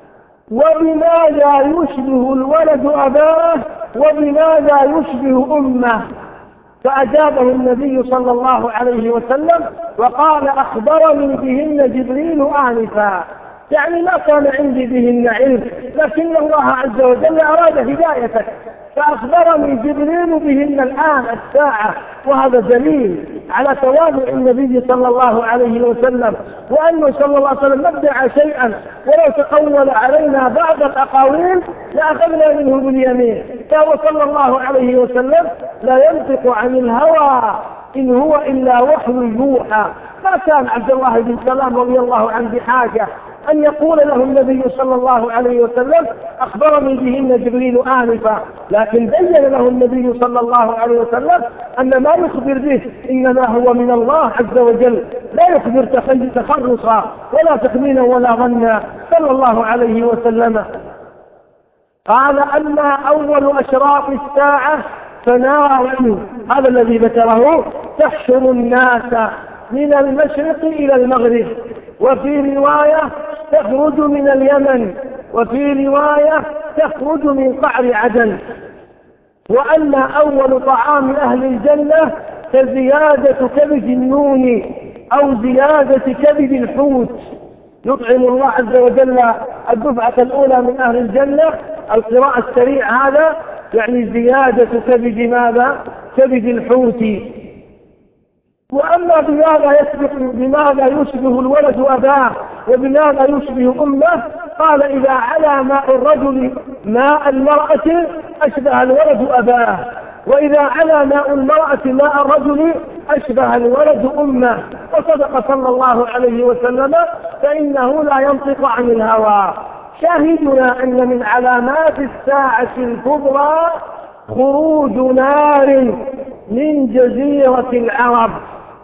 وبماذا يشبه الولد أباه؟ وبماذا يشبه أمه؟ فأجابه النبي صلى الله عليه وسلم وقال: أخبرني بهن جبريل آنفا. يعني ما كان عندي بهن علم، لكن الله عز وجل أراد هدايتك، فأخبرني جبريل بهن الآن الساعة، وهذا دليل على تواضع النبي صلى الله عليه وسلم، وأنه صلى الله عليه وسلم ابدع شيئا ولو تقول علينا بعض الأقاويل لأخذنا منه باليمين، فهو صلى الله عليه وسلم لا ينطق عن الهوى إن هو إلا وحي يوحى. ما كان عبد الله بن سلام رضي الله عنه بحاجة أن يقول له النبي صلى الله عليه وسلم أخبرني بهن جبريل آنفا، لكن بين له النبي صلى الله عليه وسلم أن ما يخبر به إنما هو من الله عز وجل، لا يخبر تخرصا ولا تخمينا ولا ظنا صلى الله عليه وسلم. قال أما أول أشراط الساعة فنار، هذا الذي ذكره، تحشر الناس من المشرق إلى المغرب، وفي رواية تخرج من اليمن، وفي رواية تخرج من قعر عدن. وأن أول طعام أهل الجنة كزيادة كبد النون أو زيادة كبد الحوت، يطعم الله عز وجل الدفعة الأولى من أهل الجنة. القراءة السريع هذا يعني زيادة كبد ماذا؟ كبد الحوت. وأما بماذا يشبه الولد أباه وبماذا يشبه أمه، قال إذا على ماء الرجل ماء المرأة أشبه الولد أباه، وإذا على ماء المرأة ماء الرجل أشبه الولد أمه. وصدق صلى الله عليه وسلم، فإنه لا ينطق عن الهوى. شاهدنا أن من علامات الساعة الكبرى خروج نار من جزيرة العرب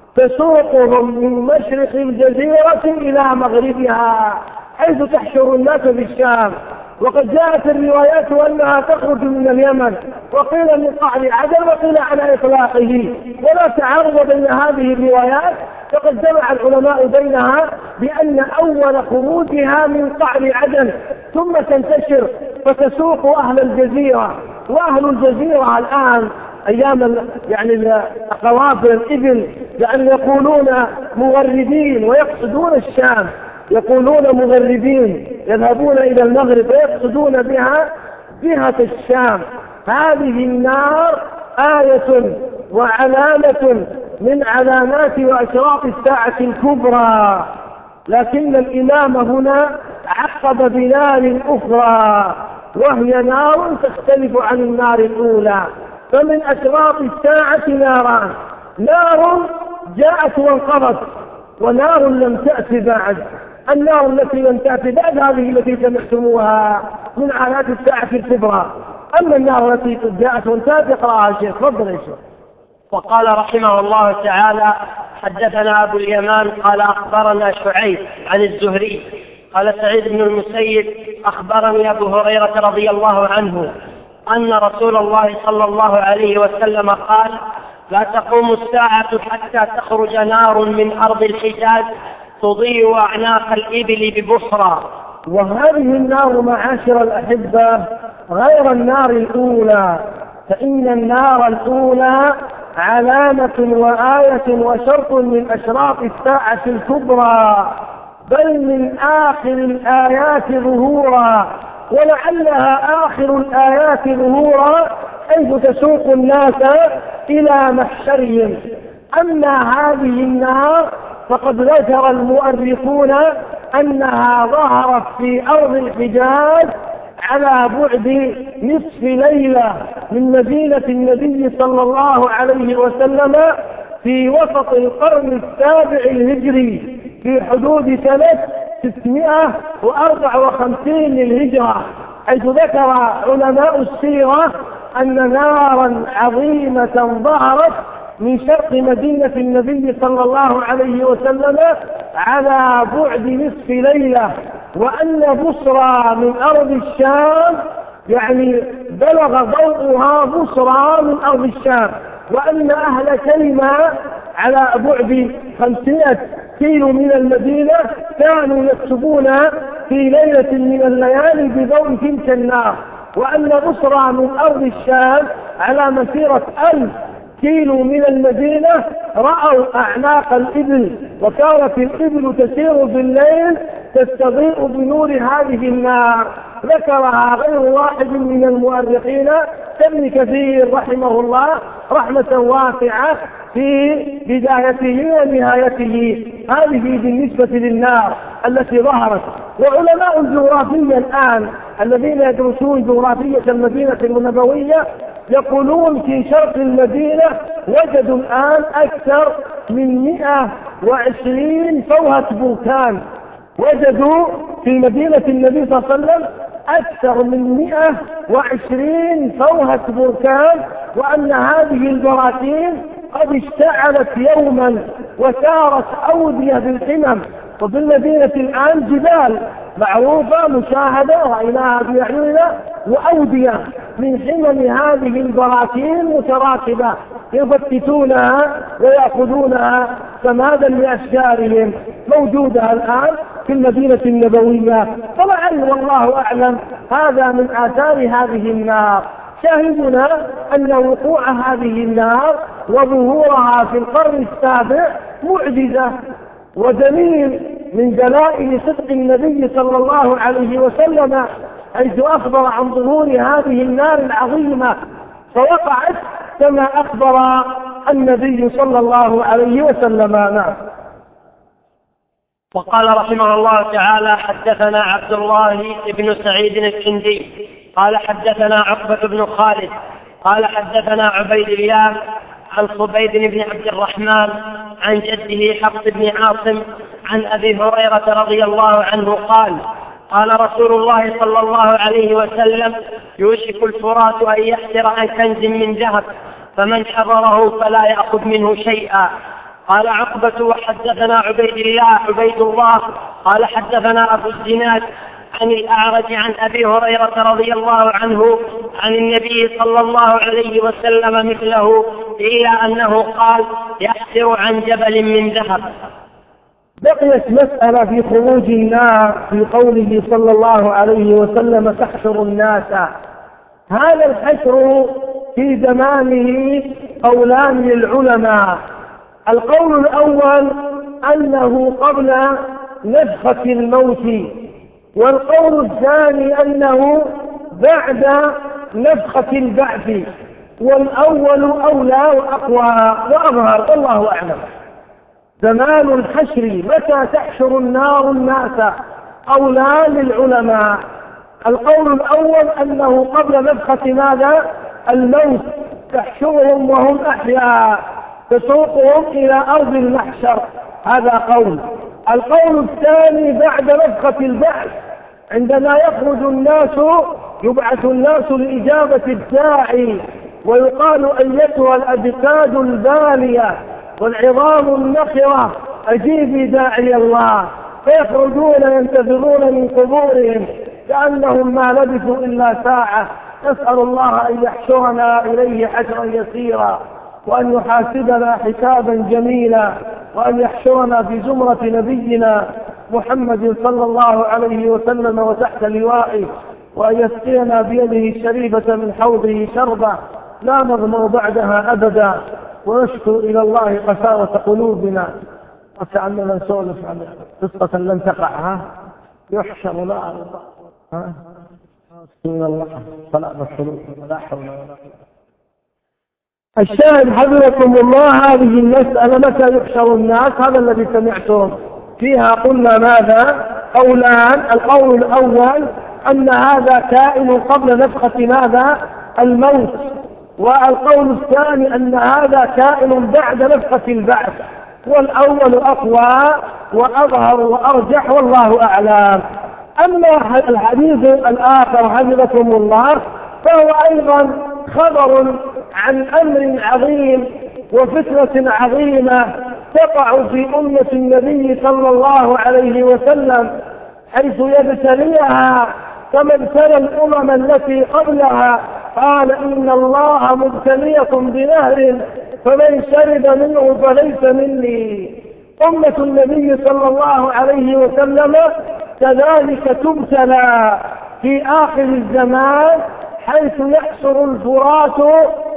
تسوقهم من مشرق الجزيرة إلى مغربها، حيث تحشر الناس في الشام. وقد جاءت الروايات أنها تخرج من اليمن، وقيل من قعر عدن، وقيل على إطلاقه، ولا تعارض بين هذه الروايات. فقد جمع العلماء بينها بأن أول خروجها من قعر عدن، ثم تنتشر فتسوق أهل الجزيرة. وأهل الجزيرة الآن أيام يعني قوافل الإبل، لأن يقولون مغربين ويقصدون الشام، يقولون مغربين يذهبون إلى المغرب ويقصدون بها جهة الشام. هذه النار آية وعلامة من علامات وأشراط الساعة الكبرى. لكن الإمام هنا عقب بنار أخرى، وهي نار تختلف عن النار الأولى. فمن أشراط الساعة ناران: نار جاءت وانقضت، ونار لم تأت بعد. النار التي لم تأت بعد هذه التي سمعتموها من علامات الساعة الكبرى. أما النار التي جاءت وانتهت اقرأها الشيخ. تفضل يا شيخ. وقال رحمه الله تعالى: حدثنا أبو اليمان قال أخبرنا شعيب عن الزهري قال سعيد بن المسيب أخبرني أبو هريرة رضي الله عنه أن رسول الله صلى الله عليه وسلم قال: لا تقوم الساعة حتى تخرج نار من أرض الحجاز تضيء أعناق الإبل ببصرى. وهذه النار معاشر الأحبة غير النار الأولى، فإن النار الأولى علامة وآية وشرط من أشراط الساعة الكبرى، بل من آخر الآيات ظهورا، ولعلها آخر الآيات ظهورا حيث تسوق الناس إلى محشرهم. أما هذه النار فقد ذكر المؤرخون أنها ظهرت في أرض الحجاز على بعد نصف ليلة من مدينة النبي صلى الله عليه وسلم، في وسط القرن السابع الهجري، في حدود سنة 654 للهجرة، حيث ذكر علماء السيرة أن نارا عظيمة ظهرت من شرق مدينة النبي صلى الله عليه وسلم على بعد نصف ليلة، وأن بصرى من أرض الشام يعني بلغ ضوءها بصرى من أرض الشام، وأن أهل كلمة على بعد 500 كيلو من المدينة كانوا يكتبون في ليلة من الليالي بضوء تلك النار، وأن بصرى من أرض الشام على مسيرة 1000 كيلو من المدينة رأوا أعناق الإبل، وكانت الإبل تسير بالليل تستضيء بنور هذه النار. ذكرها غير واحد من المؤرخين كابن كثير رحمه الله رحمة واسعة في بدايته ونهايته. هذه بالنسبة للنار التي ظهرت. وعلماء الجغرافية الآن الذين يدرسون جغرافية المدينة النبوية يقولون في شرق المدينة وجدوا الآن أكثر من 120 فوهة بركان. وجدوا في مدينة النبي صلى الله عليه وسلم أكثر من 120 فوهة بركان، وأن هذه البراكين قد اشتعلت يوما وسارت أودية بالحمم. وفي المدينة الآن جبال معروفة مشاهدة رأيناها بأعيننا، وأودية من حمم هذه البراكين متراكبة يفتتونها ويأخذونها سمادا لأشجارهم، موجودة الآن في المدينة النبوية. طبعا والله أعلم هذا من آثار هذه النار. شاهدنا أن وقوع هذه النار وظهورها في القرن السابع معجزة ودليل من دلائل صدق النبي صلى الله عليه وسلم، حيث أخبر عن ظهور هذه النار العظيمة، فوقعت كما أخبر النبي صلى الله عليه وسلم. نعم. وقال رحمه الله تعالى: حدثنا عبد الله بن سعيد الكندي قال حدثنا عقبة بن خالد قال حدثنا عبيد الله عن خبيب بن عبد الرحمن عن جده حفص بن عاصم عن أبي هريرة رضي الله عنه قال: قال رسول الله صلى الله عليه وسلم: يوشك الفرات أن يحسر عن كنز من ذهب، فمن حرره فلا يأخذ منه شيئا. قال عقبة: وحدثنا عبيد الله قال حدثنا أبو الزناد عن الأعرج عن أبي هريرة رضي الله عنه عن النبي صلى الله عليه وسلم مثله، إلا أنه قال: يحسر عن جبل من ذهب. بقيت مسألة في خروج النار في قوله صلى الله عليه وسلم: تحشر الناس. هذا الحشر في زمانه قولان للعلماء. القول الأول أنه قبل نفخة الموت، والقول الثاني أنه بعد نفخة البعث، والأول أولى وأقوى وأظهر والله أعلم. زمان الحشر متى تحشر النار الناس قولان للعلماء. القول الأول أنه قبل نفخة ماذا؟ الموت، تحشرهم وهم أحياء، تسوقهم إلى أرض المحشر، هذا قول. القول الثاني بعد نفخة البعث، عندما يخرج الناس يبعث الناس لإجابة الداعي، ويقال: أيتها الأجساد البالية والعظام النخرة أجيبي داعي الله، فيخرجون ينتظرون من قبورهم كأنهم ما لبثوا إلا ساعة. نسأل الله أن يحشرنا إليه حشرا يسيرا، وأن يحاسبنا حسابا جميلا، وأن يحشرنا في زمرة نبينا محمد صلى الله عليه وسلم وتحت لوائه، وأن يسقينا بيده الشريفة من حوضه شربة لا نظمأ بعدها أبدا. ونشكر إلى الله قساوة قلوبنا. وكأننا نسولف عن قصة لن تقع. يحشر لا من الله صلاة الصلوات ولا حول ولا قوة. الشاهد حفظكم الله هذه المسألة متى يحشر الناس، هذا الذي سمعتم فيها. قلنا ماذا؟ قولان. القول الأول أن هذا كائن قبل نفخة ماذا؟ الموت. والقول الثاني أن هذا كائن بعد نفخة البعث، والأول أقوى وأظهر وأرجح والله أعلم. أما الحديث الآخر حفظكم الله فهو أيضا خبر عن أمر عظيم وفتنة عظيمة تقع في أمة النبي صلى الله عليه وسلم، حيث يبتليها كما ابتلى الأمم التي قبلها. قال: إن الله مبتليكم بنهر فمن شرب منه فليس مني. أمة النبي صلى الله عليه وسلم كذلك تبتلى في آخر الزمان، حيث يحشر الفرات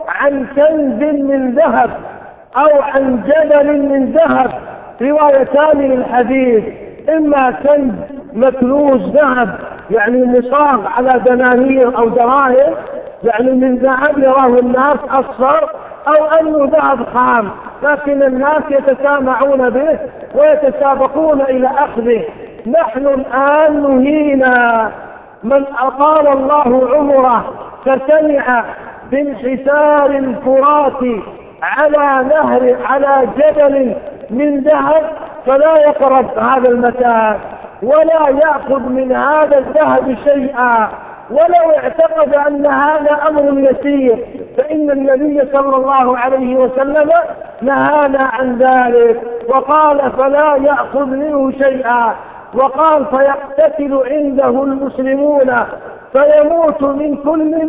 عن كنز من ذهب أو عن جبل من ذهب، روايتان للحديث، إما كنز مكنوز ذهب يعني مصاغ على دنانير أو دراهم يعني من ذهب يراه الناس أصفر، أو أنه ذهب خام لكن الناس يتسامعون به ويتسابقون إلى أخذه. نحن الآن نهينا من أطال الله عمره فسمع بانحسار الفرات على نهر على جبل من ذهب فلا يقرب هذا المكان ولا يأخذ من هذا الذهب شيئا، ولو اعتقد أن هذا أمر يسير، فإن النبي صلى الله عليه وسلم نهانا عن ذلك وقال فلا يأخذ منه شيئا، وقال فيقتتل عنده المسلمون فيموت من كل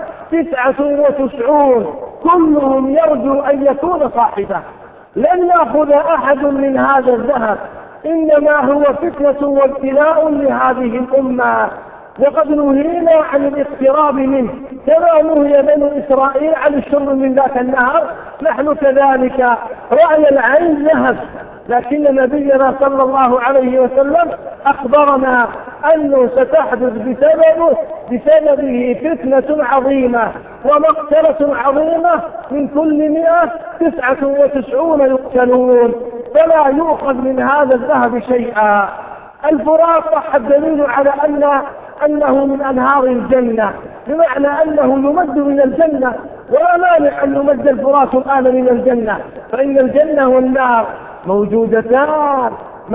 199 كلهم يرجو أن يكون صاحبه. لن يأخذ أحد من هذا الذهب، إنما هو فتنة وابتلاء لهذه الأمة، وقد نهينا عن الاقتراب منه كما نهي بنو إسرائيل عن الشرب من ذاك النهر. نحن كذلك رأي العين ذهب، لكن نبينا صلى الله عليه وسلم أخبرنا أنه ستحدث بسببه فتنة عظيمة ومقتلة عظيمة، من كل 199 يقتلون، فلا يؤخذ من هذا الذهب شيئا. الفرات صح الدليل على أنه من أنهار الجنة، بمعنى أنه يمد من الجنة، ولا مانع أن يمد الفرات الآن من الجنة، فإن الجنة والنار موجودتان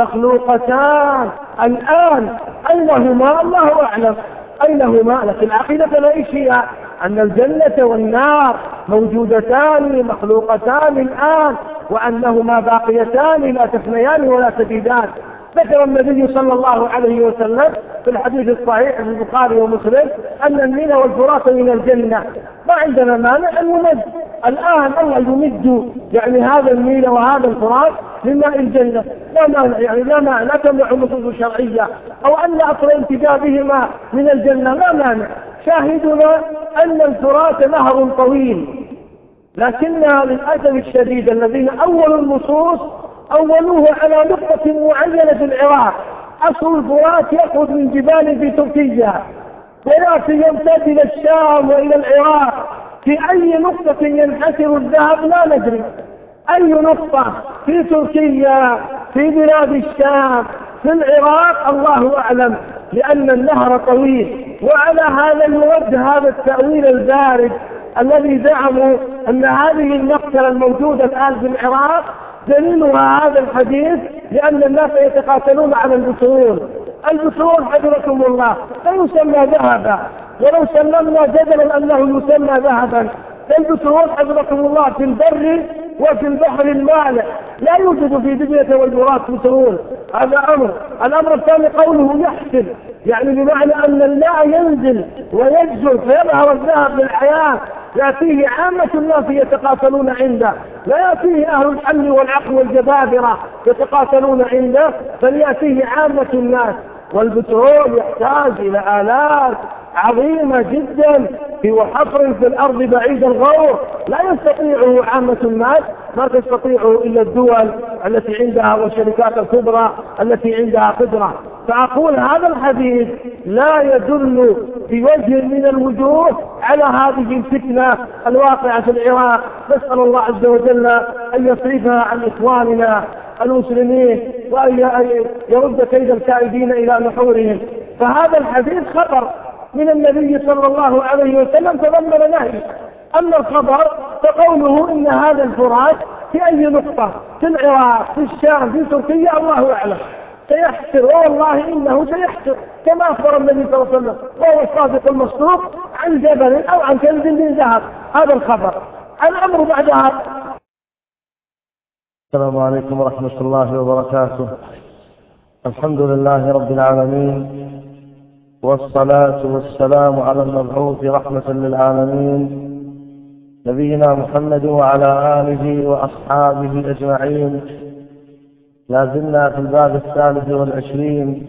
مخلوقتان الآن. أينهما الله أعلم أينهما، لكن عقيدتنا إيش هي؟ أن الجنة والنار موجودتان مخلوقتان الآن، وأنهما باقيتان لا تفنيان ولا تبيدان. ذكر النبي صلى الله عليه وسلم في الحديث الصحيح في البخاري ومسلم أن النيل والفرات من الجنة، ما عندنا مانع أن يمد الآن الله يمد يعني هذا النيل وهذا الفرات من ماء الجنة، لا مانع، يعني لا تمنع النصوص الشرعية، أو أن أصل انتجابهما من الجنة لا مانع. شاهدنا أن الفرات نهر طويل، لكنها للأسف الشديد الذين أولوا النصوص أولوه على نقطة معينة في العراق. أصل الفرات يخرج من جبال في تركيا ويأتي يمتد إلى الشام وإلى العراق، في أي نقطة ينحسر الذهب لا ندري، أي نقطة في تركيا في بلاد الشام في العراق الله أعلم، لأن النهر طويل. وعلى هذا يرد هذا التأويل البارد الذي زعموا أن هذه المقتلة الموجودة الآن في العراق دليلها هذا الحديث، لأن الناس يتقاتلون على البترول. البترول حضركم الله لا يسمى ذهبا، ولو سلمنا جدلا أنه يسمى ذهبا. البترول حضركم الله في البر وفي البحر المالح، لا يوجد في دجلة والفرات بترول. هذا أمر. الأمر الثاني قوله يحسن، يعني بمعنى أن الماء ينزل ويجزل فيظهر الذهب للحياة، يأتيه عامة الناس يتقاتلون عنده، لا يأتيه أهل الحل والعقل والجبابرة يتقاتلون عنده، بل يأتيه عامة الناس. والبترول يحتاج إلى آلات عظيمة جدا في حفر في الأرض بعيد الغور، لا يستطيعه عامة الناس، ما تستطيعه إلا الدول التي عندها والشركات الكبرى التي عندها قدرة. فأقول هذا الحديث لا يدل بوجه من الوجوه على هذه الفتنة الواقعة في العراق. نسأل الله عز وجل أن يصرفها عن إخواننا المسلمين وأن يرد كيد الكائدين إلى نحورهم. فهذا الحديث خبر من النبي صلى الله عليه وسلم تضمن نهي. أما الخبر فقوله إن هذا الفرات في أي نقطة في العراق في الشام في تركيا الله أعلم سيحسر، والله إنه سيحسر كما أخبر النبي صلى الله عليه وسلم، وهو الصادق المصدوق، عن جبل أو عن كنز من ذهب. هذا الخبر. الأمر بعدها. السلام عليكم ورحمة الله وبركاته. الحمد لله رب العالمين، والصلاة والسلام على المبعوث رحمة للعالمين نبينا محمد وعلى آله وأصحابه أجمعين. لا زلنا في الباب 23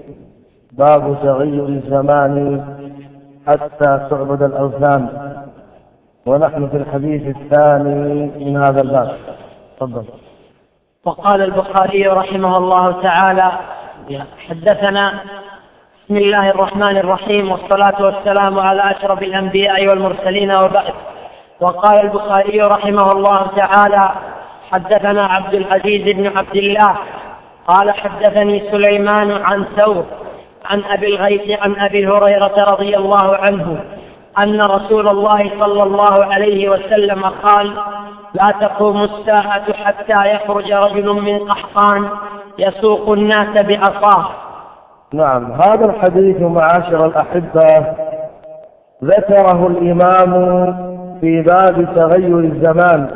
باب تغير الزمان حتى تعبد الأوثان. ونحن في الحديث الثاني من هذا الباب. تفضل. وقال البخاري رحمه الله تعالى: حدثنا بسم الله الرحمن الرحيم والصلاة والسلام على أشرف الأنبياء والمرسلين وبعد. وقال البخاري رحمه الله تعالى: حدثنا عبد العزيز بن عبد الله قال حدثني سليمان عن ثور عن أبي الغيث عن أبي هريرة رضي الله عنه أن رسول الله صلى الله عليه وسلم قال: لا تقوم الساعة حتى يخرج رجل من قحطان يسوق الناس بعصاه. نعم، هذا الحديث معاشر الأحبة ذكره الإمام في باب تغير الزمان،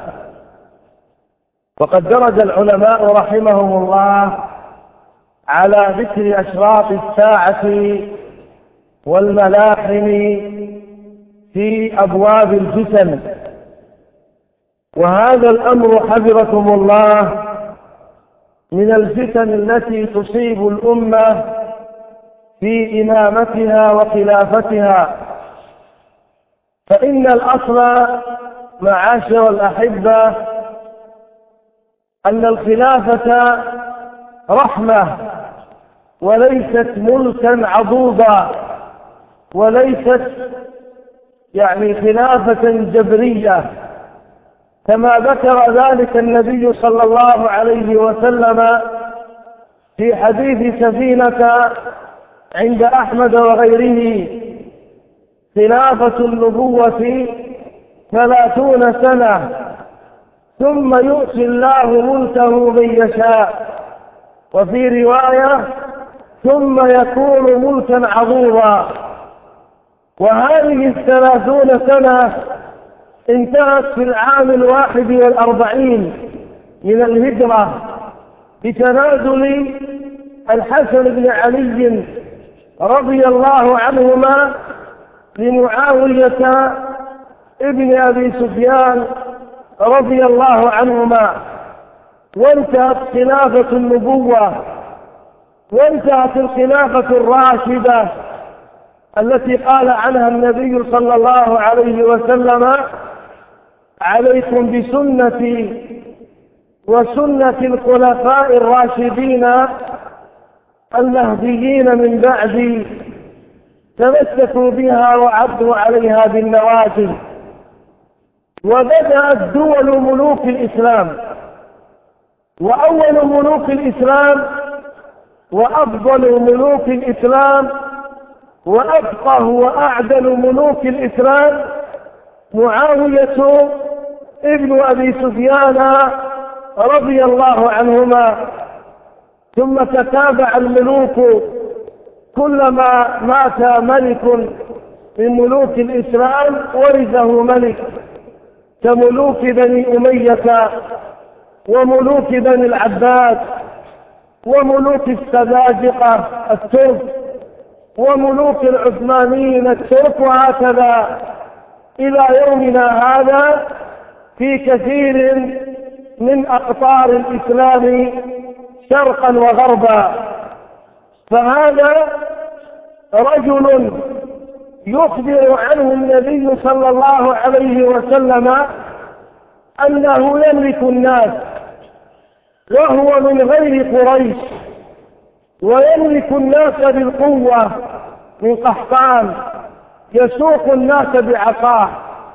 وقد درج العلماء رحمهم الله على ذكر أشراط الساعة والملاحم في أبواب الفتن، وهذا الأمر حفظكم الله من الفتن التي تصيب الأمة في إمامتها وخلافتها. فإن الأصل معاشر الأحبة أن الخلافة رحمة وليست ملكا عضوضا، وليست خلافة جبرية، كما ذكر ذلك النبي صلى الله عليه وسلم في حديث سفينة عند أحمد وغيره: خلافة النبوة 30 سنة ثم يؤتي الله ملكه من يشاء، وفي رواية: ثم يكون ملكا عظيما. وهذه 30 سنة انتهت في العام 41 من الهجرة بتنازل الحسن بن علي رضي الله عنهما لمعاوية ابن أبي سفيان رضي الله عنهما، وانتهت خلافة النبوة، وانتهت الخلافة الراشدة التي قال عنها النبي صلى الله عليه وسلم: عليكم بسنتي وسنة الخلفاء الراشدين المهديين من بعدي، تمسكوا بها وعضوا عليها بالنواجذ. وبدأت دول ملوك الإسلام، وأول ملوك الإسلام وأفضل ملوك الإسلام وأفقه وأعدل ملوك الإسلام معاوية ابن أبي سفيان رضي الله عنهما. ثم تتابع الملوك، كلما مات ملك من ملوك الإسلام ورثه ملك، كملوك بني أمية وملوك بني العباس وملوك السلاجقة الترك وملوك العثمانيين الترك، وهكذا إلى يومنا هذا في كثير من أقطار الإسلام شرقا وغربا. فهذا رجل يخبر عنه النبي صلى الله عليه وسلم أنه يملك الناس، وهو من غير قريش، ويملك الناس بالقوة من قحطان، يسوق الناس بعصاه.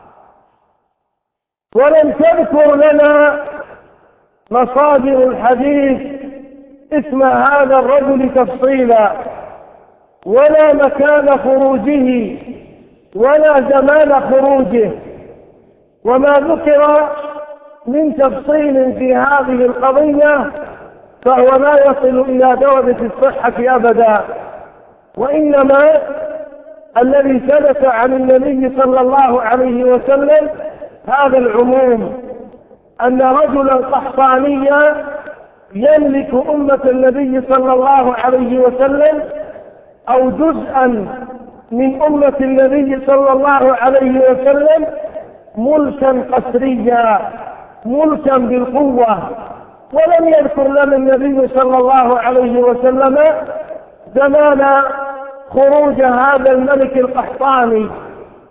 ولم تذكر لنا مصادر الحديث اسم هذا الرجل تفصيلا، ولا مكان خروجه ولا زمان خروجه، وما ذكر من تفصيل في هذه القضية فهو لا يصل إلى درجة الصحة أبدا. وإنما الذي ثبت عن النبي صلى الله عليه وسلم هذا العموم، أن رجلا قحطانيا يملك أمة النبي صلى الله عليه وسلم أو جزءا من أمة النبي صلى الله عليه وسلم ملكا قسريا، ملكا بالقوة. ولم يذكر لنا النبي صلى الله عليه وسلم زمان خروج هذا الملك القحطاني،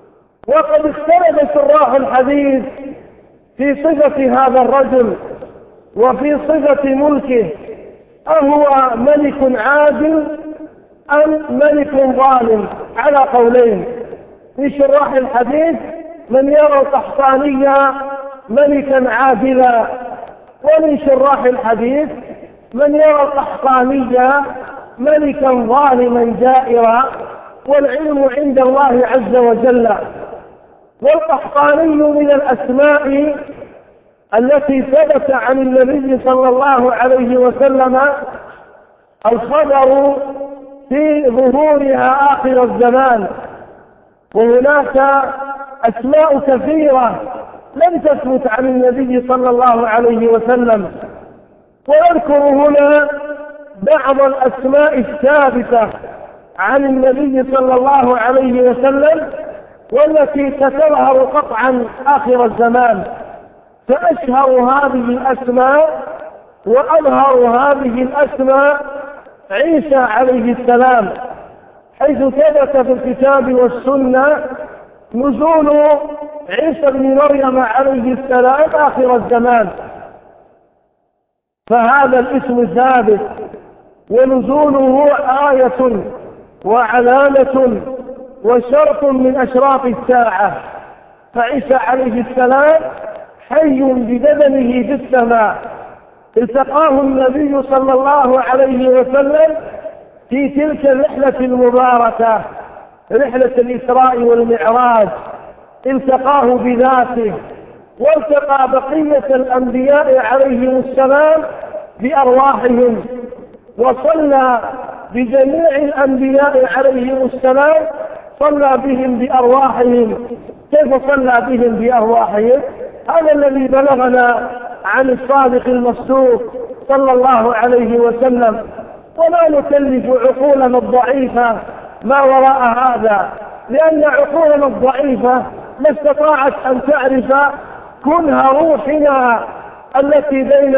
وقد اختلف شراح الحديث في صفة هذا الرجل وفي صفة ملكه، أهو ملك عادل أم ملك ظالم؟ على قولين في شراح الحديث: من يرى القحطاني ملكا عادلا، ومن شراح الحديث: من يرى القحطاني ملكا ظالما جائرا، والعلم عند الله عز وجل. والقحطاني من الأسماء التي ثبت عن النبي صلى الله عليه وسلم الخبر في ظهورها آخر الزمان، وهناك أسماء كثيرة لم تثبت عن النبي صلى الله عليه وسلم، ويذكر هنا بعض الأسماء الثابتة عن النبي صلى الله عليه وسلم والتي ستظهر قطعا آخر الزمان. فأشهر هذه الأسماء وأظهر هذه الأسماء عيسى عليه السلام، حيث ثبت في الكتاب والسنة نزول عيسى بن مريم عليه السلام آخر الزمان، فهذا الاسم ثابت، ونزوله آية وعلامة وشرط من أشراط الساعة. فعيسى عليه السلام حي بدبنه في السماء، التقاه النبي صلى الله عليه وسلم في تلك الرحلة المباركة، رحلة الإسراء والمعراج، التقاه بذاته، والتقى بقية الأنبياء عليهم السلام بأرواحهم، وصلى بجميع الأنبياء عليهم السلام، صلى بهم بأرواحهم. كيف صلى بهم بأرواحهم؟ هذا الذي بلغنا عن الصادق المصدوق صلى الله عليه وسلم، ولا نكلف عقولنا الضعيفة ما وراء هذا، لأن عقولنا الضعيفة ما استطاعت أن تعرف كنه روحنا التي بين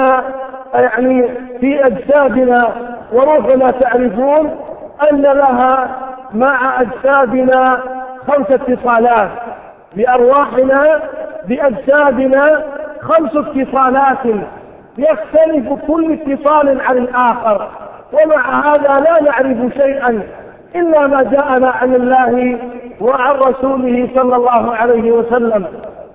في أجسادنا، وروحنا تعرفون أن لها مع أجسادنا 5 اتصالات، بأرواحنا بأجسادنا 5 اتصالات يختلف كل اتصال عن الآخر، ومع هذا لا نعرف شيئا إلا ما جاءنا عن الله وعن رسوله صلى الله عليه وسلم.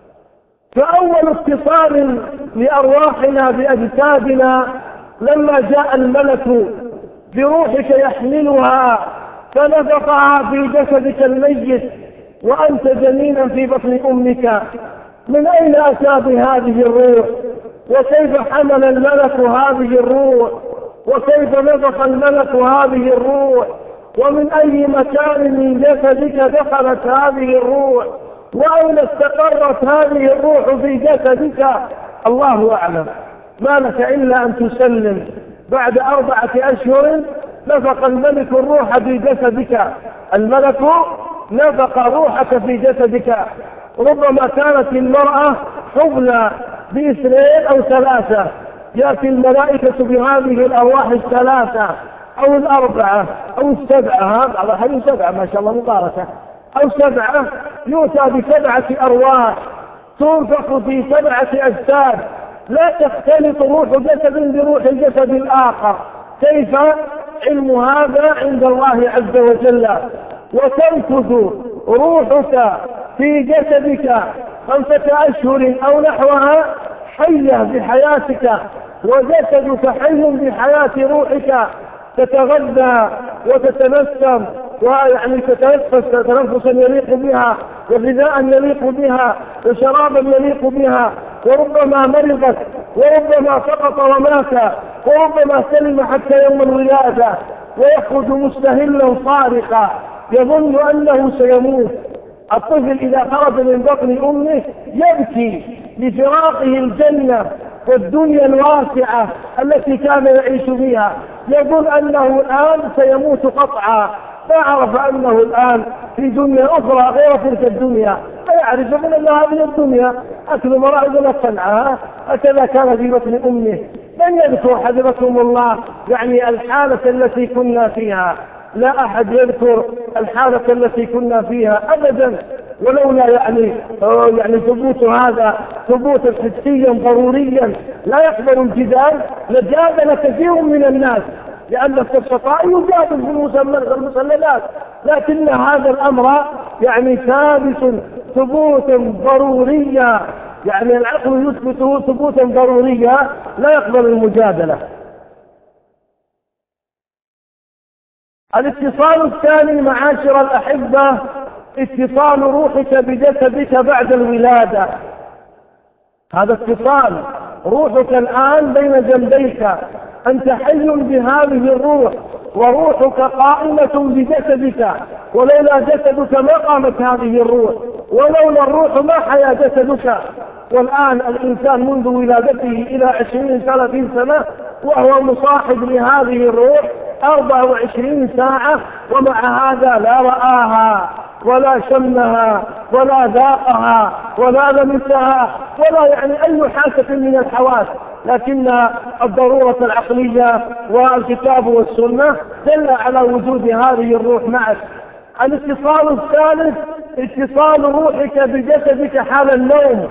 فأول اتصال لأرواحنا بأجسادنا لما جاء الملك بروحك يحملها فنفخها في جسدك الميت وأنت جنين في بطن أمك. من أين أتى بهذه الروح؟ وكيف حمل الملك هذه الروح؟ وكيف نفخ الملك هذه الروح؟ ومن أي مكان من جسدك دخلت هذه الروح؟ وأين استقرت هذه الروح في جسدك؟ الله أعلم. ما لك إلا أن تسلم. بعد 4 أشهر نفخ الملك الروح في جسدك، الملك نفخ روحك في جسدك. ربما كانت المرأة حبلى ب2 أو 3، يأتي الملائكة بهذه الأرواح 3 أو 4 أو 7، هذا حديث 7 ما شاء الله مباركة، أو 7، يؤتى ب7 أرواح تنفخ في 7 أجساد، لا تختلط روح جسد بروح الجسد الآخر. كيف؟ علم هذا عند الله عز وجل. وتمكث روحك في جسدك 5 أشهر أو نحوها حية بحياتك، وجسدك حي بحياة روحك، تتغذى وتتنسم، تتنفس تنفسا يليق بها، وغذاء يليق بها، وشرابا يليق بها. وربما مرضت، وربما سقط ومات، وربما سلم حتى يوم الولادة، ويخرج مستهلا صارخا يظن أنه سيموت. الطفل إذا خرج من بطن أمه يبكي لفراقه الجنة والدنيا الواسعة التي كان يعيش بها، يظن أنه الآن سيموت قطعا، فعرف أنه الآن في دنيا أخرى غير تلك الدنيا، فيعرف من أن هذه الدنيا أكل مرائد لا صنعها. هكذا كان في بطن أمه. من يذكر حفظكم الله الحالة التي كنا فيها؟ لا أحد يذكر الحالة التي كنا فيها أبدا. ولولا يعني ثبوت هذا ثبوتا حسيا ضروريا لا يقبل الجدال لجادل كثير من الناس، لأن السفسطائي يجادل في المسللات، لكن هذا الأمر يعني ثابت ثبوتا ضروريا، يعني العقل يثبته ثبوتا ضروريا لا يقبل المجادلة. الاتصال الثاني معاشر الأحبة اتصال روحك بجسدك بعد الولادة. هذا اتصال روحك الآن بين جنبيك، أنت حي بهذه الروح وروحك قائمة بجسدك، ولولا جسدك ما قامت هذه الروح، ولولا الروح ما حيا جسدك. والآن الإنسان منذ ولادته إلى 20-30 سنة وهو مصاحب لهذه الروح 24 ساعة، ومع هذا لا رآها ولا شمها ولا ذاقها ولا لمسها ولا يعني أي حاسة من الحواس، لكن الضرورة العقلية والكتاب والسنة دل على وجود هذه الروح معك. الاتصال الثالث اتصال روحك بجسدك حال النوم.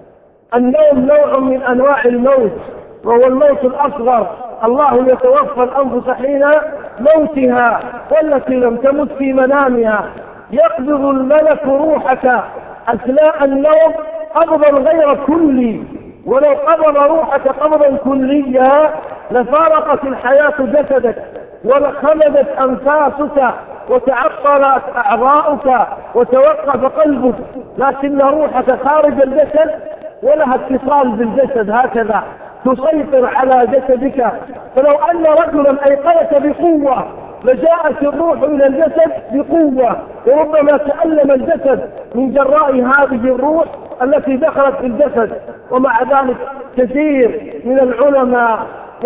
النوم نوع من أنواع الموت، وهو الموت الأصغر. الله يتوفى الأنفس حين موتها والتي لم تمت في منامها. يقبض الملك روحك أثناء النوم قبضا غير كلي، ولو قبض روحك قبضا كليا لفارقت الحياة جسدك ولخمدت أنفاسك وتعطلت أعضاؤك وتوقف قلبك، لكن روحك خارج الجسد ولها اتصال بالجسد، هكذا تسيطر على جسدك. فلو أن رجلا أيقظك بقوة لجاءت الروح إلى الجسد بقوة، وربما تألم الجسد من جراء هذه الروح التي دخلت في الجسد. ومع ذلك كثير من العلماء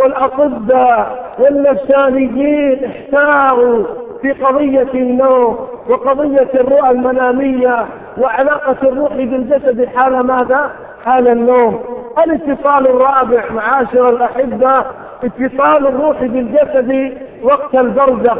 والأطباء والنفسانيين احتاروا في قضية النوم وقضية الرؤى المنامية وعلاقة الروح بالجسد حال ماذا؟ حال النوم. الاتصال الرابع معاشر الأحبة اتصال الروح بالجسد وقت البرزخ،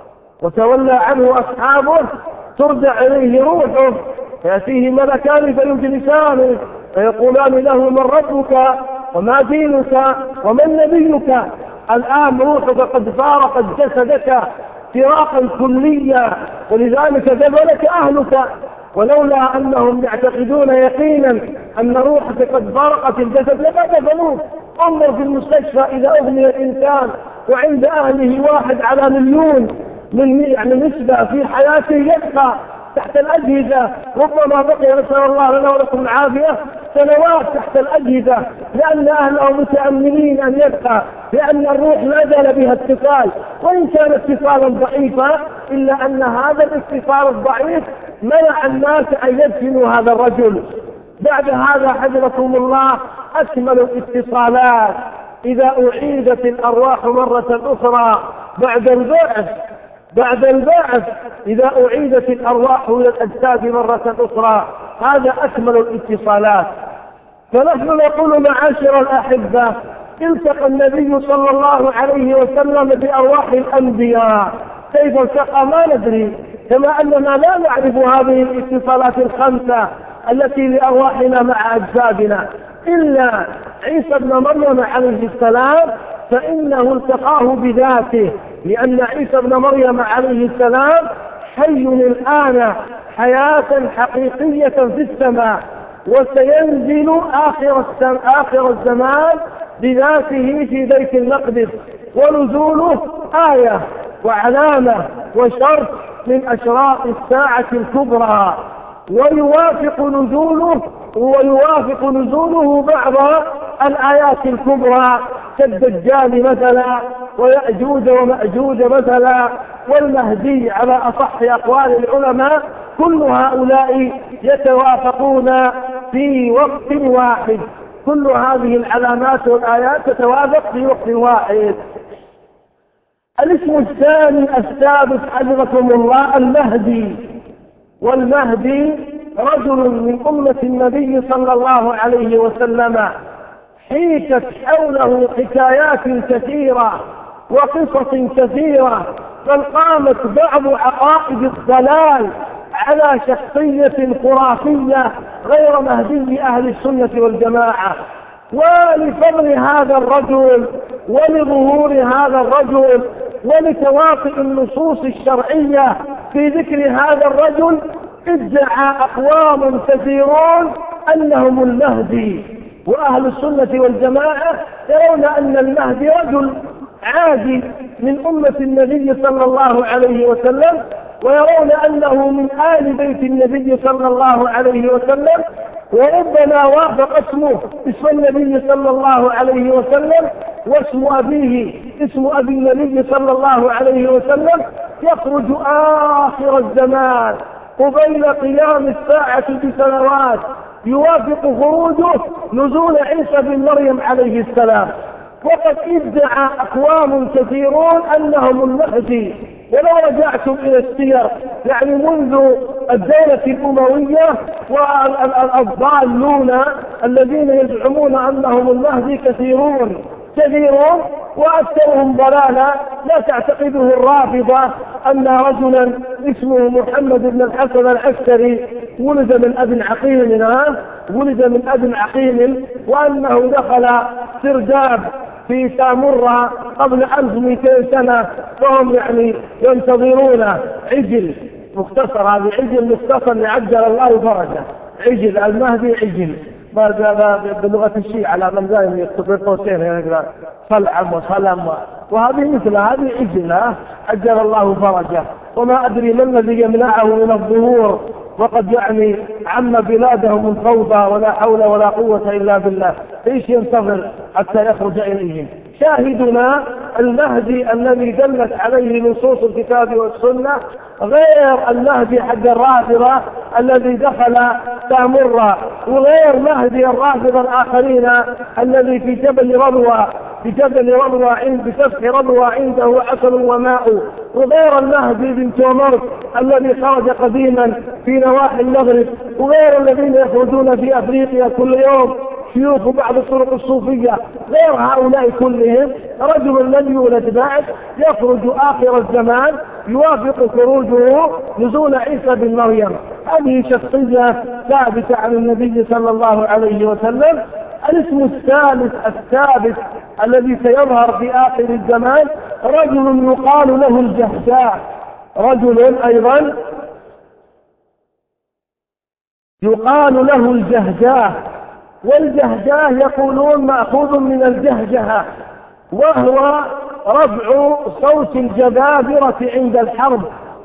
وتولى عنه أصحابه ترجع إليه روحه، فيأتيه ملكان فيجلسانه فيقولان له من ربك وما دينك ومن نبيك. الآن روحك قد فارقت جسدك فراقا كليا، ولذلك ذبلك أهلك، ولولا أنهم يعتقدون يقينا أن روحك قد فارقت الجسد لما دفنوك. انظر في المستشفى إذا أغمي الإنسان وعند أهله 1 على 1,000,000 من يعني نسبة في حياته يبقى تحت الأجهزة، ربما بقي نسأل الله لنا ولكم العافية سنوات تحت الأجهزة، لأن أهله متأملين أن يبقى، لأن الروح لا زال بها اتصال، وإن كان اتصالا ضعيفا إلا أن هذا الاتصال الضعيف منع الناس أن يدفنوا هذا الرجل. بعد هذا حفظكم الله أكمل الاتصالات إذا أعيدت الأرواح مرة أخرى بعد البعث إذا أعيدت الأرواح إلى الأجساد مرة أخرى، هذا أكمل الاتصالات. فنحن نقول معاشر الأحبة التقى النبي صلى الله عليه وسلم بأرواح الأنبياء. كيف التقى ما ندري، كما أننا لا نعرف هذه الاتصالات الخمسة التي لأرواحنا مع أجسادنا، إلا عيسى بن مريم عليه السلام فإنه التقاه بذاته، لأن عيسى بن مريم عليه السلام حي الآن حياة حقيقية في السماء، وسينزل آخر الزمان بذاته في بيت المقدس، ونزوله آية وعلامة وشرط من أشراط الساعة الكبرى، ويوافق نزوله بعض الآيات الكبرى كالدجال مثلا ويأجوج ومأجوج مثلا والمهدي على أصح أقوال العلماء. كل هؤلاء يتوافقون في وقت واحد، كل هذه العلامات والآيات تتوافق في وقت واحد. الاسم الثاني السادس حفظكم الله المهدي. والمهدي رجل من أمة النبي صلى الله عليه وسلم حيكت حوله حكايات كثيرة وقصص كثيرة، بل قامت بعض عقائد الضلال على شخصية خرافية غير مهدي أهل السنة والجماعة. ولفضل هذا الرجل ولظهور هذا الرجل ولتواطئ النصوص الشرعية في ذكر هذا الرجل ادعى أقوام كثيرون أنهم المهدي، وأهل السنة والجماعة يرون أن المهدي رجل عادي من أمة النبي صلى الله عليه وسلم، ويرون أنه من آل بيت النبي صلى الله عليه وسلم، وربما وافق اسمه اسم النبي صلى الله عليه وسلم واسم أبيه اسم أبي النبي صلى الله عليه وسلم، يخرج آخر الزمان قبيل قيام الساعة بسنوات يوافق خروجه نزول عيسى بن مريم عليه السلام. وقد ادعى أقوام كثيرون أنهم المهدي. ولو رجعتم إلى السير يعني منذ الدولة الأموية والضالون الذين يزعمون أنهم المهدي كثيرون وأكثرهم ضلالا. لا تعتقده الرافضة أن رجلا اسمه محمد بن الحسن العسكري ولد من أب عقيم وأنه دخل سرداب في سامرة قبل 1200 سنة وهم يعني ينتظرون عجل مختصر. هذا عجل مختصر لعجل الله فرجه، عجل المهدي عجل بلغة الشيعة على من دائما يكتب قوسين صلعم وصلم، وهذه مثل هذه عجل عجل الله فرجه. وما أدري ما الذي يمنعه من الظهور وقد يعني عم بلادهم الفوضى ولا حول ولا قوة إلا بالله. ايش ينتظر حتى يخرج إليهم؟ شاهدنا المهدي الذي دلت عليه نصوص الكتاب والسنة غير المهدي حق الرافضة الذي دخل سامرة، وغير مهدي الرافضة الآخرين الذي في جبل رضوى بسفح رضوى عنده عسل وماء، وغير المهدي بن تومر الذي خرج قديما في نواحي المغرب، وغير الذين يخرجون في أفريقيا كل يوم شيوخ بعض الطرق الصوفية. غير هؤلاء كلهم رجل لم يولد بعد يخرج آخر الزمان يوافق خروجه نزول عيسى بن مريم. هذه شخصية ثابتة عن النبي صلى الله عليه وسلم. الاسم الثالث الذي سيظهر في آخر الزمان رجل يقال له الجهجاه، رجل أيضا يقال له الجهجاه، والجهجاه يقولون مأخوذ من الجهجهة، وهو رفع صوت الجبابرة عند الحرب.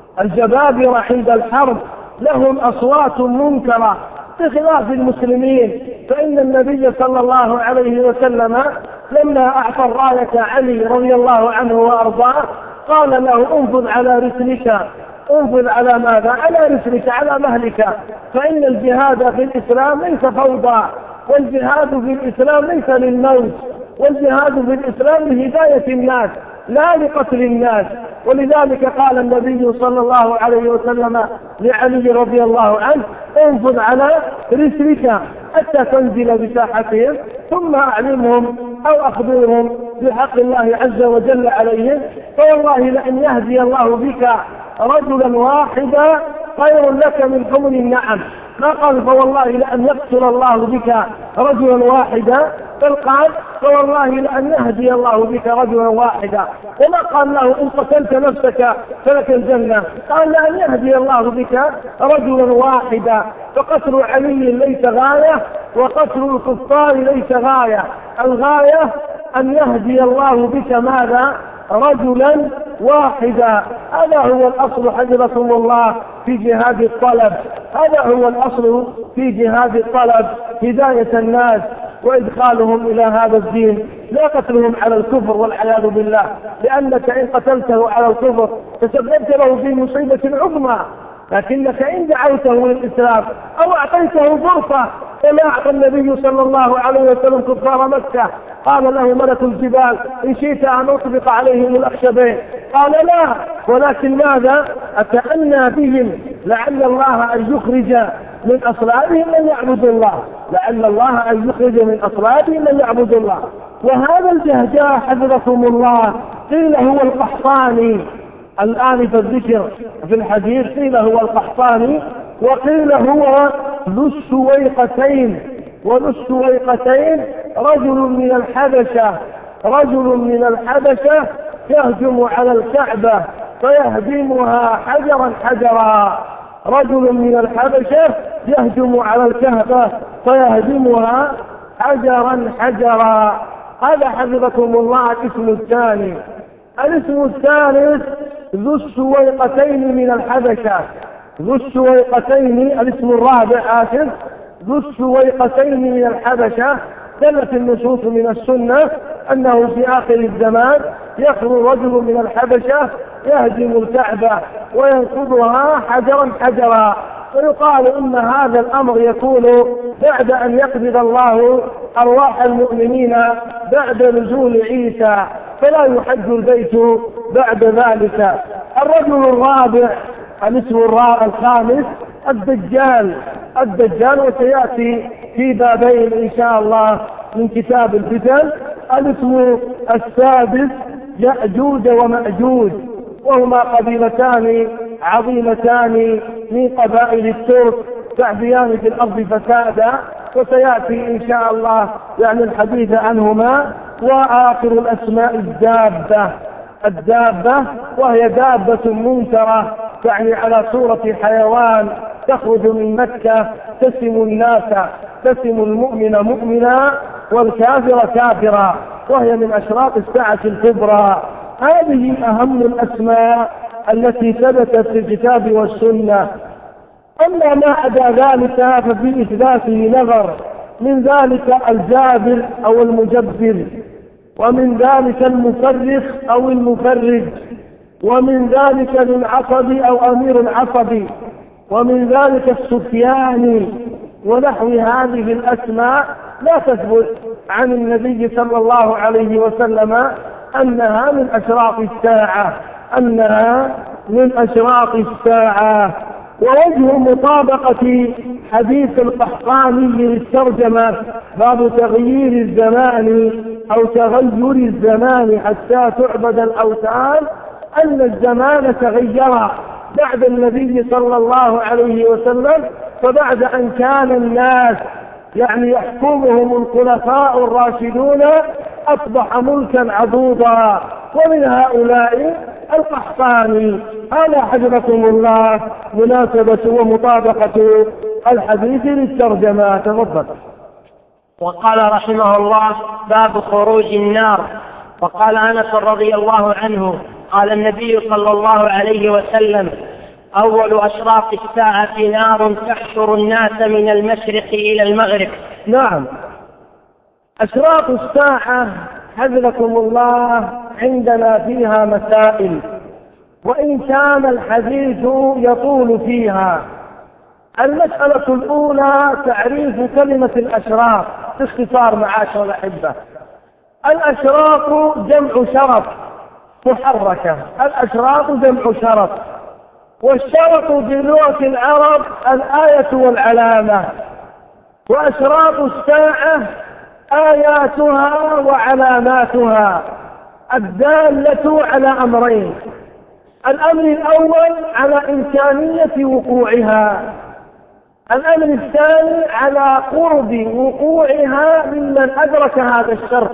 الجبابرة عند الحرب لهم أصوات منكرة بخلاف المسلمين، فإن النبي صلى الله عليه وسلم لما أعطى الراية علي رضي الله عنه وأرضاه قال له انفذ على رسلك. انفذ على ماذا؟ على رسلك، على مهلك، فإن الجهاد في الإسلام ليس فوضى، والجهاد في الإسلام ليس للموت، والجهاد في الإسلام لهداية الناس لا لقتل الناس. ولذلك قال النبي صلى الله عليه وسلم لعلي رضي الله عنه انفذ على رسلك حتى تنزل بساحتهم ثم أعلمهم أو أخبرهم بحق الله عز وجل عليهم، فوالله لأن يهدي الله بك رجلا واحدا خير لك من حمر النعم. ما قال فوالله لأن يقتل الله بك رجلا واحدا، بل قال فوالله لأن يهدي الله بك رجلا واحدا. وما قال له إن قتلت نفسك فلك الجنة، قال لأن يهدي الله بك رجلا واحدا. فقتل علي ليس غاية، وقتل الكفار ليس غاية، الغاية أن يهدي الله بك ماذا؟ رجلا واحدا. هذا هو الأصل حفظكم الله في جهاد الطلب، هذا هو الأصل في جهاد الطلب، هداية الناس وإدخالهم إلى هذا الدين، لا قتلهم على الكفر والعياذ بالله، لأنك إن قتلته على الكفر تسببت له في مصيبة عظمى. لكنك إن دعوته للإسلام أو أعطيته فرصة كما أعطى النبي صلى الله عليه وسلم كفار مكة، قال له ملك الجبال إن شئت أن أطبق عليهم الأخشبين، قال لا، ولكن ماذا؟ أتأنى بهم لعل الله أن يخرج من أصلابهم من يعبد الله، لعل الله أن يخرج من أصلابهم من يعبد الله. وهذا الجهجاه حفظكم الله قيل هو القحطاني، الآن في الذكر في الحديث قيل هو القحطاني وقيل هو ذو السويقتين. وذو السويقتين رجل من الحبشة يهجم على الكعبة فيهدمها حجرا حجرا. رجل من الحبشة يهجم على الكعبة فيهدمها حجرا حجرا. هذا حفظكم الله الاسم الثاني. الاسم الثالث ذو السويقتين من الحبشة. ذو السويقتين الاسم الرابع ذو السويقتين من الحبشة. دلت النصوص من السنة أنه في آخر الزمان يخرج رجل من الحبشة يهدم الكعبة وينقضها حجرا حجرا. ويقال إن هذا الأمر يكون بعد أن يقبض الله أرواح المؤمنين بعد نزول عيسى، فلا يحج البيت بعد ذلك. الرجل الرابع الاسم الخامس الدجال وسيأتي في بابين إن شاء الله من كتاب الفتن. الاسم السادس يأجوج ومأجوج، وهما قبيلتان عظيمتان من قبائل الترك تعبيان في الأرض فسادا، وسيأتي إن شاء الله الحديث عنهما. وآخر الأسماء الدابة وهي دابة منكرة على صورة حيوان تخرج من مكة تسم الناس، تسم المؤمن مؤمنا والكافر كافرا، وهي من أشراط الساعة الكبرى. هذه أهم الأسماء التي ثبتت في الكتاب والسنة. أما ما عدا ذلك ففي إثباته نظر، من ذلك الجابر أو المجبر، ومن ذلك المفرخ أو المفرج، ومن ذلك العصبي أو أمير العصبي، ومن ذلك السفياني، ونحو هذه الأسماء لا تثبت عن النبي صلى الله عليه وسلم أنها من أشراط الساعة. ووجه مطابقة حديث القحطاني للترجمة باب تغيير الزمان أو تغير الزمان حتى تعبد الأوثان، أن الزمان تغير بعد النبي صلى الله عليه وسلم، فبعد أن كان الناس يحكمهم الخلفاء الراشدون أصبح ملكا عضوضا، ومن هؤلاء القحطاني. هذا حفظكم الله مناسبة ومطابقة الحديث للترجمة. تفضل. وقال رحمه الله باب خروج النار. وقال أنس رضي الله عنه قال النبي صلى الله عليه وسلم أول أشراط الساعة نار تحشر الناس من المشرق إلى المغرب. نعم، أشراط الساعة حفظكم الله عندنا فيها مسائل، وإن كان الحديث يطول فيها. المسألة الأولى تعريف كلمة الأشراط باختصار معاشر الأحبة. الأشراط جمع شرط محركة، الأشراط جمع شرط، والشرط في لغة العرب الآية والعلامة، وأشراط الساعة آياتها وعلاماتها الدالة على أمرين: الأمر الأول على إمكانية وقوعها، الأمر الثاني على قرب وقوعها ممن أدرك هذا الشرط.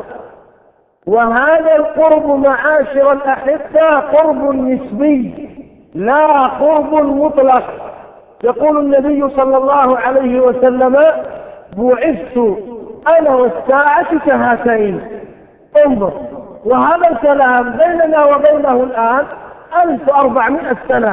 وهذا القرب معاشر الأحبة قرب نسبي لا قرب مطلق. يقول النبي صلى الله عليه وسلم: بعثت أنا والساعة كهاتين. انظر، وهذا الكلام بيننا وبينه الآن 1400 سنة،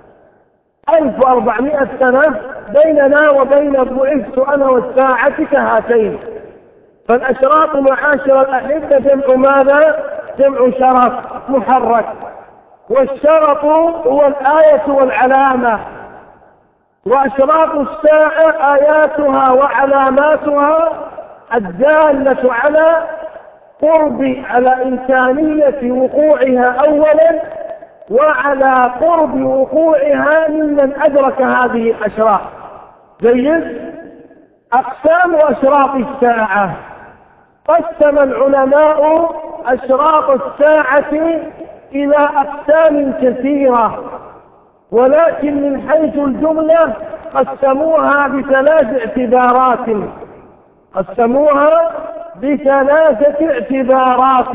1400 سنة بيننا وبين بعثت أنا والساعة كهاتين. فالأشراط معاشر الأحبة جمع ماذا؟ جمع شرط محرك، والشرط هو الآية والعلامة، وأشراط الساعة آياتها وعلاماتها الدالة على على إمكانية وقوعها أولا، وعلى قرب وقوعها ممن أدرك هذه الأشراط. جيد. أقسام أشراط الساعة: قسم العلماء أشراط الساعة إلى أقسام كثيرة، ولكن من حيث الجملة قسموها بثلاثة اعتبارات.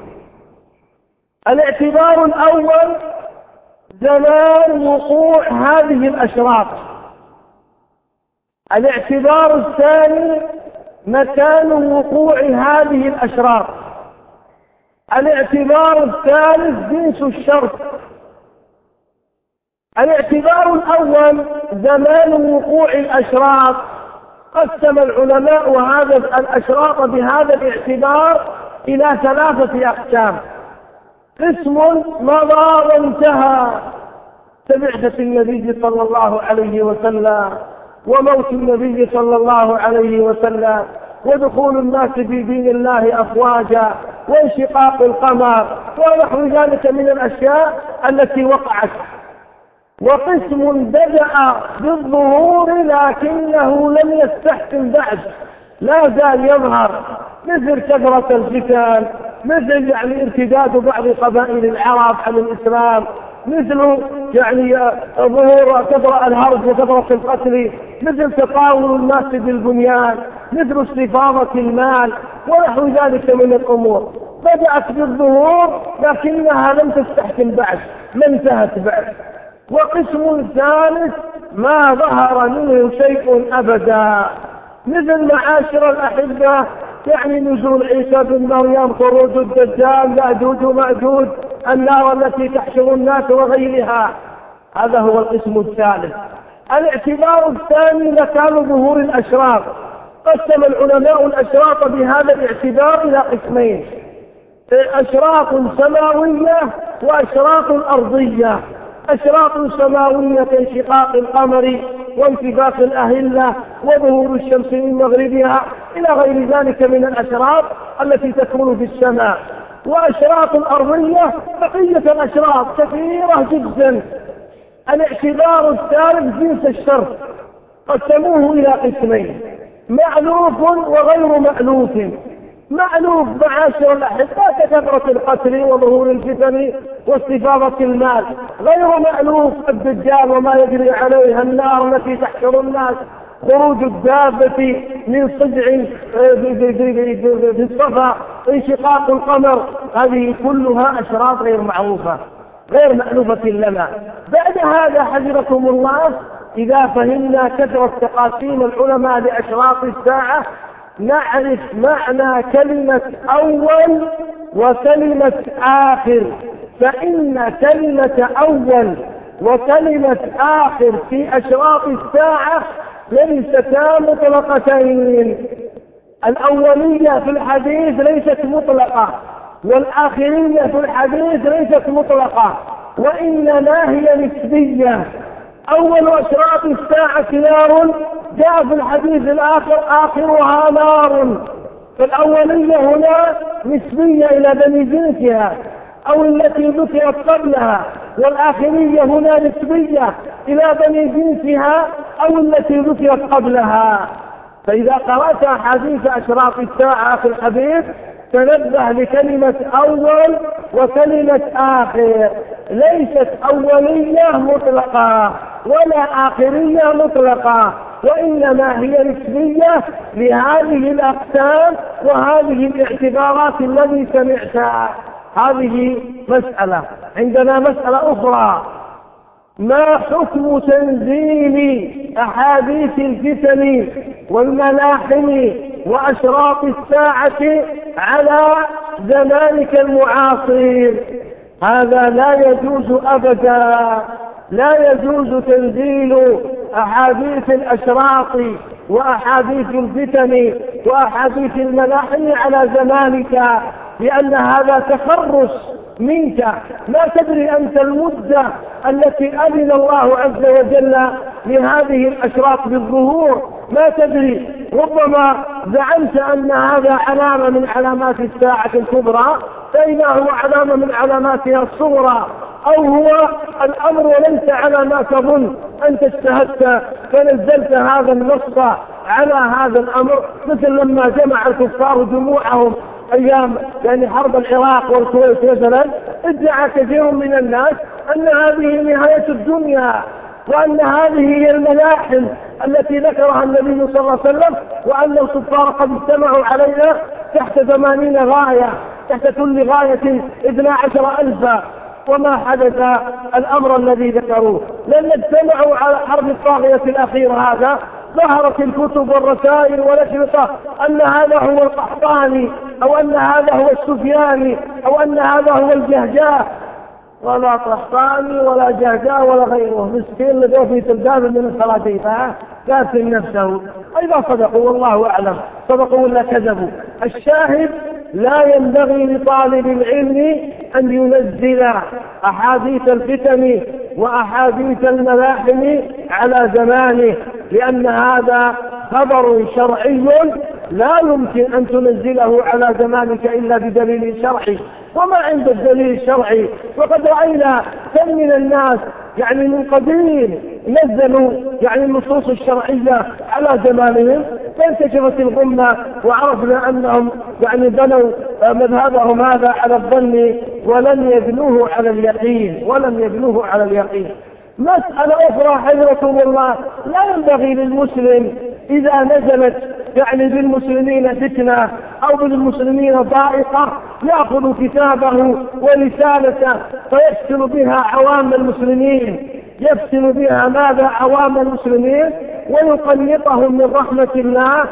الاعتبار الأول زمان وقوع هذه الأشراط. الاعتبار الثاني مكان وقوع هذه الأشراط. الاعتبار الثالث جنس الشرط. الاعتبار الأول زمان وقوع الأشراط، قسم العلماء هذا الأشراط بهذا الاعتبار إلى ثلاثة أقسام. قسم مضى وانتهى كبعثة النبي صلى الله عليه وسلم وموت النبي صلى الله عليه وسلم ودخول الناس في دين الله أفواجا وانشقاق القمر ونحو ذلك من الأشياء التي وقعت. وقسم بدأ بالظهور لكنه لم يستحكم بعد، لا زال يظهر، مثل كثرة الفتن، مثل ارتداد بعض قبائل العرب عن الإسلام، مثل ظهور كثرة الهرج وكثرة القتل، مثل تطاول الناس بالبنيان، مثل استفاضة المال ونحو ذلك من الأمور. بدأت بالظهور لكنها لم تستحكم بعد، ما انتهت بعد. وقسم ثالث ما ظهر منه شيء أبدا، مثل معاشر الأحبة نزول عيسى بن مريم، خروج الدجال، يأجوج ومأجوج، النار التي تحشر الناس وغيرها. هذا هو القسم الثالث. الاعتبار الثاني مكان ظهور الأشراط. قسم العلماء الأشراط بهذا الاعتبار إلى قسمين: أشراط سماوية وأشراط أرضية. أشراط سماوية كانشقاق القمر وانفجار الأهلة وظهور الشمس من مغربها إلى غير ذلك من الأشراط التي تكون في السماء. وأشراط الأرضية بقية الأشراط كثيرة جدا. الاعتبار الثالث جنس الشرط، قسموه إلى قسمين: مألوف وغير مألوف. مألوف معاشر الأحبة كثرة القتل وظهور الفتن واستفاضة المال. غير مألوف الدجال وما يجري عليها، النار التي تحشر الناس، خروج الدابة من صدع في الصفا، انشقاق القمر. هذه كلها أشراط غير معروفة غير مألوفة لنا. بعد هذا حفظكم الله، إذا فهمنا كثرة تقاسيم العلماء لأشراط الساعة نعرف معنى كلمة أول وكلمة آخر. فإن كلمة أول وكلمة آخر في أشراط الساعة ليستا مطلقتين. الأولية في الحديث ليست مطلقة، والآخرية في الحديث ليست مطلقة، وإنما هي نسبية. أول أشراط الساعة نار، جاء في الحديث الآخر آخرها نار. فالأولية هنا نسبية إلى بني جنسها أو التي ذكرت قبلها، والآخرية هنا نسبية إلى بني جنسها أو التي ذكرت قبلها. فإذا قرأت حديث أشراط الساعة في الحديث تنبه لكلمة أول وكلمة آخر. ليست أولية مطلقة ولا آخرية مطلقة، وإنما هي نسبية لهذه الأقسام وهذه الاعتبارات التي سمعتها. هذه مسألة. عندنا مسألة أخرى: ما حكم تنزيل أحاديث الفتن والملاحم وأشراط الساعة على زمانك المعاصر؟ هذا لا يجوز أبدا. لا يجوز تنزيل أحاديث الأشراط وأحاديث الفتن وأحاديث الملاحم على زمانك، لأن هذا تخرص منك. ما تدري أنت المدة التي أذن الله عز وجل لهذه الأشراط بالظهور، ما تدري. ربما زعمت أن هذا علامة من علامات الساعة الكبرى، فإذا هو علامة من علاماتها الصغرى، أو هو الأمر وليس على ما تظن. أنت اجتهدت فنزلت هذا النص على هذا الأمر، مثل لما جمع الكفار جموعهم أيام حرب العراق والكويت مثلا، ادعى كثير من الناس أن هذه نهاية الدنيا، وأن هذه هي الملاحم التي ذكرها النبي صلى الله عليه وسلم، وأن الكفار قد اجتمعوا علينا تحت 80 غاية، تحت كل غاية 12,000. وما حدث الأمر الذي ذكروه، لأن اجتمعوا على حرب الطاغية الأخير هذا. ظهرت الكتب والرسائل والأشرطة أن هذا هو القحطاني، أو أن هذا هو السفياني، أو أن هذا هو الجهجاء. ولا قحطاني ولا جهجاء ولا غيره، مسكين لديه في تلداد من الصلاتين كافر نفسه. أيضا صدقوا والله أعلم، صدقوا ولا كذبوا. الشاهد لا ينبغي لطالب العلم أن ينزل أحاديث الفتن وأحاديث الملاحم على زمانه، لأن هذا خبر شرعي لا يمكن أن تنزله على زمانك إلا بدليل شرعي. وما عند الدليل الشرعي؟ وقد رأينا كم من الناس من قديم نزلوا النصوص الشرعية على زمانهم، فانكشفت الغمة وعرفنا أنهم بنوا مذهبهم هذا على الظن ولم يبنوه على اليقين. مسألة أخرى حضرة الله، لا ينبغي للمسلم إذا نزلت بالمسلمين فتنة أو بالمسلمين ضائقة يأخذ كتابه ورسالته فيفتن بها عوام المسلمين، يفتن بها ماذا؟ عوام المسلمين، ويقنطهم من رحمة الله،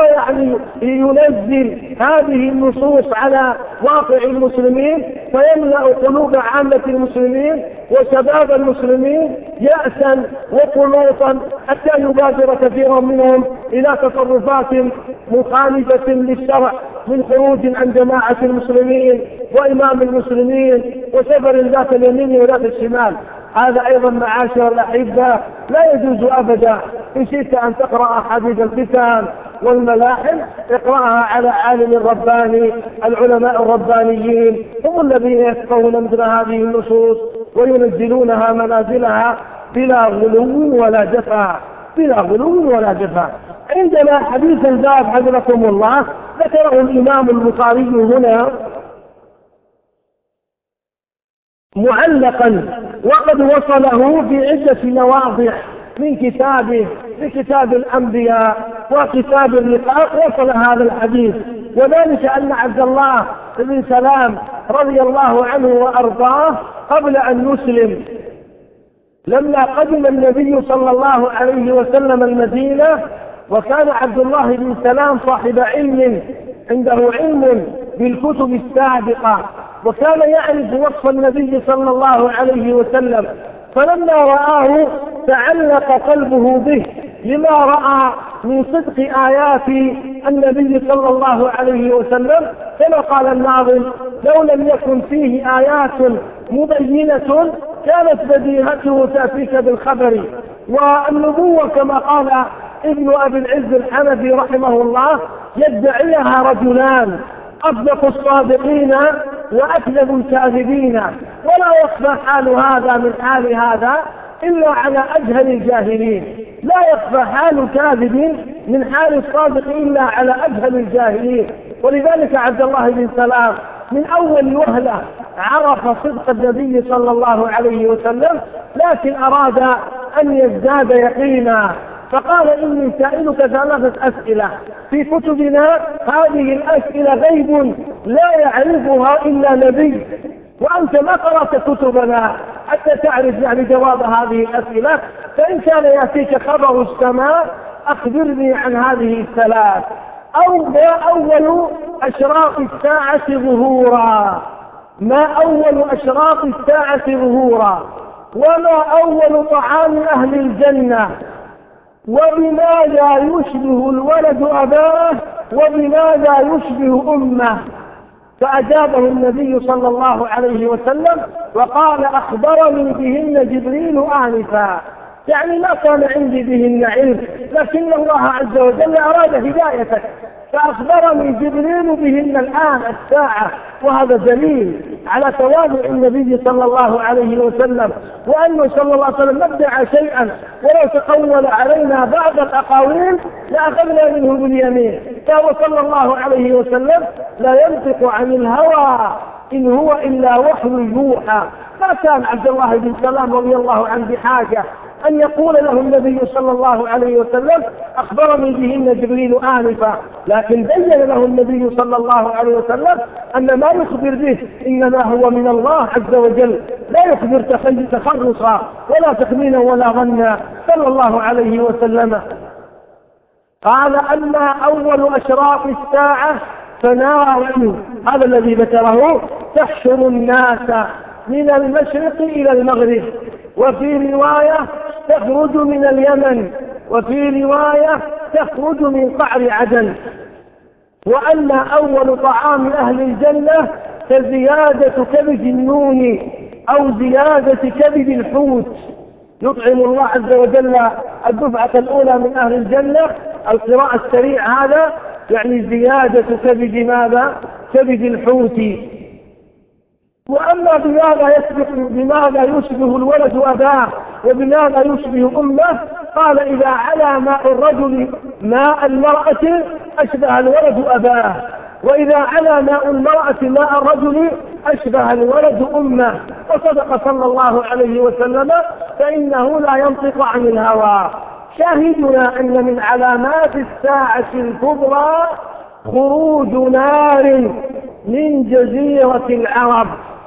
ينزل هذه النصوص على واقع المسلمين، فيملأ قلوب عامة المسلمين وشباب المسلمين يأسا وقنوطا، حتى يبادر كثير منهم إلى تصرفات مخالفة للشرع، من خروج عن جماعة المسلمين وإمام المسلمين وسفر ذات اليمين وذات الشمال. هذا أيضا معاشر الأحبة لا يجوز أبدا. إن شئت أن تقرأ أحاديث الفتن والملاحم اقرأها على عالم رباني. العلماء الربانيين هم الذين يفقهون مثل هذه النصوص وينزلونها منازلها بلا غلو ولا جفاء. عندنا حديث الباب حفظكم الله ذكره الإمام البخاري هنا معلقا، وقد وصله في عدة مواضع من كتابه، في كتاب الأنبياء وكتاب الرقاق، وصل هذا الحديث. وذلك أن عبد الله بن سلام رضي الله عنه وأرضاه قبل أن يسلم، لما قدم النبي صلى الله عليه وسلم المدينة، وكان عبد الله بن سلام صاحب علم، عنده علم بالكتب السابقة، وكان يعرف وصف النبي صلى الله عليه وسلم، فلما رآه تعلق قلبه به لما رأى من صدق آيات النبي صلى الله عليه وسلم. كما قال الناظم: لو لم يكن فيه آيات مبينة كانت بديهته تأتيك بالخبر. والنبوة كما قال ابن أبي العز الحنفي رحمه الله يدعيها رجلان: أصدق الصادقين وأكذب الكاذبين، ولا يخفى حال هذا من حال هذا إلا على أجهل الجاهلين. لا يخفى حال كاذب من حال الصادق إلا على أجهل الجاهلين. ولذلك عبد الله بن سلام من أول وهلة عرف صدق النبي صلى الله عليه وسلم، لكن أراد أن يزداد يقينا، فقال: إني سائلك 3 أسئلة في كتبنا، هذه الأسئلة غيب لا يعرفها إلا نبي، وأنت ما قرأت كتبنا حتى تعرف جواب هذه الأسئلة، فإن كان يأتيك خبر السماء أخبرني عن هذه الثلاث. ما أول أشراط الساعة ظهورا؟ ما أول أشراط الساعة ظهورا؟ وما أول طعام أهل الجنة؟ وبماذا يشبه الولد أباه؟ وبماذا يشبه أمه؟ فأجابه النبي صلى الله عليه وسلم وقال: أخبرني بهن جبريل آنفا. يعني ما كان عندي بهن علم، لكن الله عز وجل أراد هدايتك، فأخبرني جبريل بهن الآن الساعة. وهذا دليل على تواضع النبي صلى الله عليه وسلم، وأنه صلى الله عليه وسلم ما ادعى شيئا، ولو تقول علينا بعض الأقاويل لأخذنا منه باليمين. فهو صلى الله عليه وسلم لا ينطق عن الهوى إن هو إلا وحي يوحى. ما كان عبد الله بن سلام رضي الله عنه بحاجة أن يقول له النبي صلى الله عليه وسلم أخبرني بهن جبريل آنفا، لكن بين له النبي صلى الله عليه وسلم أن ما يخبر به إنما هو من الله عز وجل، لا يخبر تخرصا ولا تخمينا ولا ظنا صلى الله عليه وسلم. قال أما أول أشراط الساعة فنار، هذا الذي ذكره، تحشر الناس من المشرق إلى المغرب، وفي رواية تخرج من اليمن، وفي رواية تخرج من قعر عدن. وأن أول طعام أهل الجنة كزيادة كبد النون أو زيادة كبد الحوت، يطعم الله عز وجل الدفعة الأولى من أهل الجنة. القراءة السريع هذا يعني زيادة كبد ماذا؟ كبد الحوت. وأما بماذا يشبه الولد أباه وبماذا يشبه أمه، قال إذا على ماء الرجل ماء المرأة أشبه الولد أباه، وإذا على ماء المرأة ماء الرجل أشبه الولد أمه. وصدق صلى الله عليه وسلم، فإنه لا ينطق عن الهوى. شاهدنا أن من علامات الساعة الكبرى خروج نار من جزيرة العرب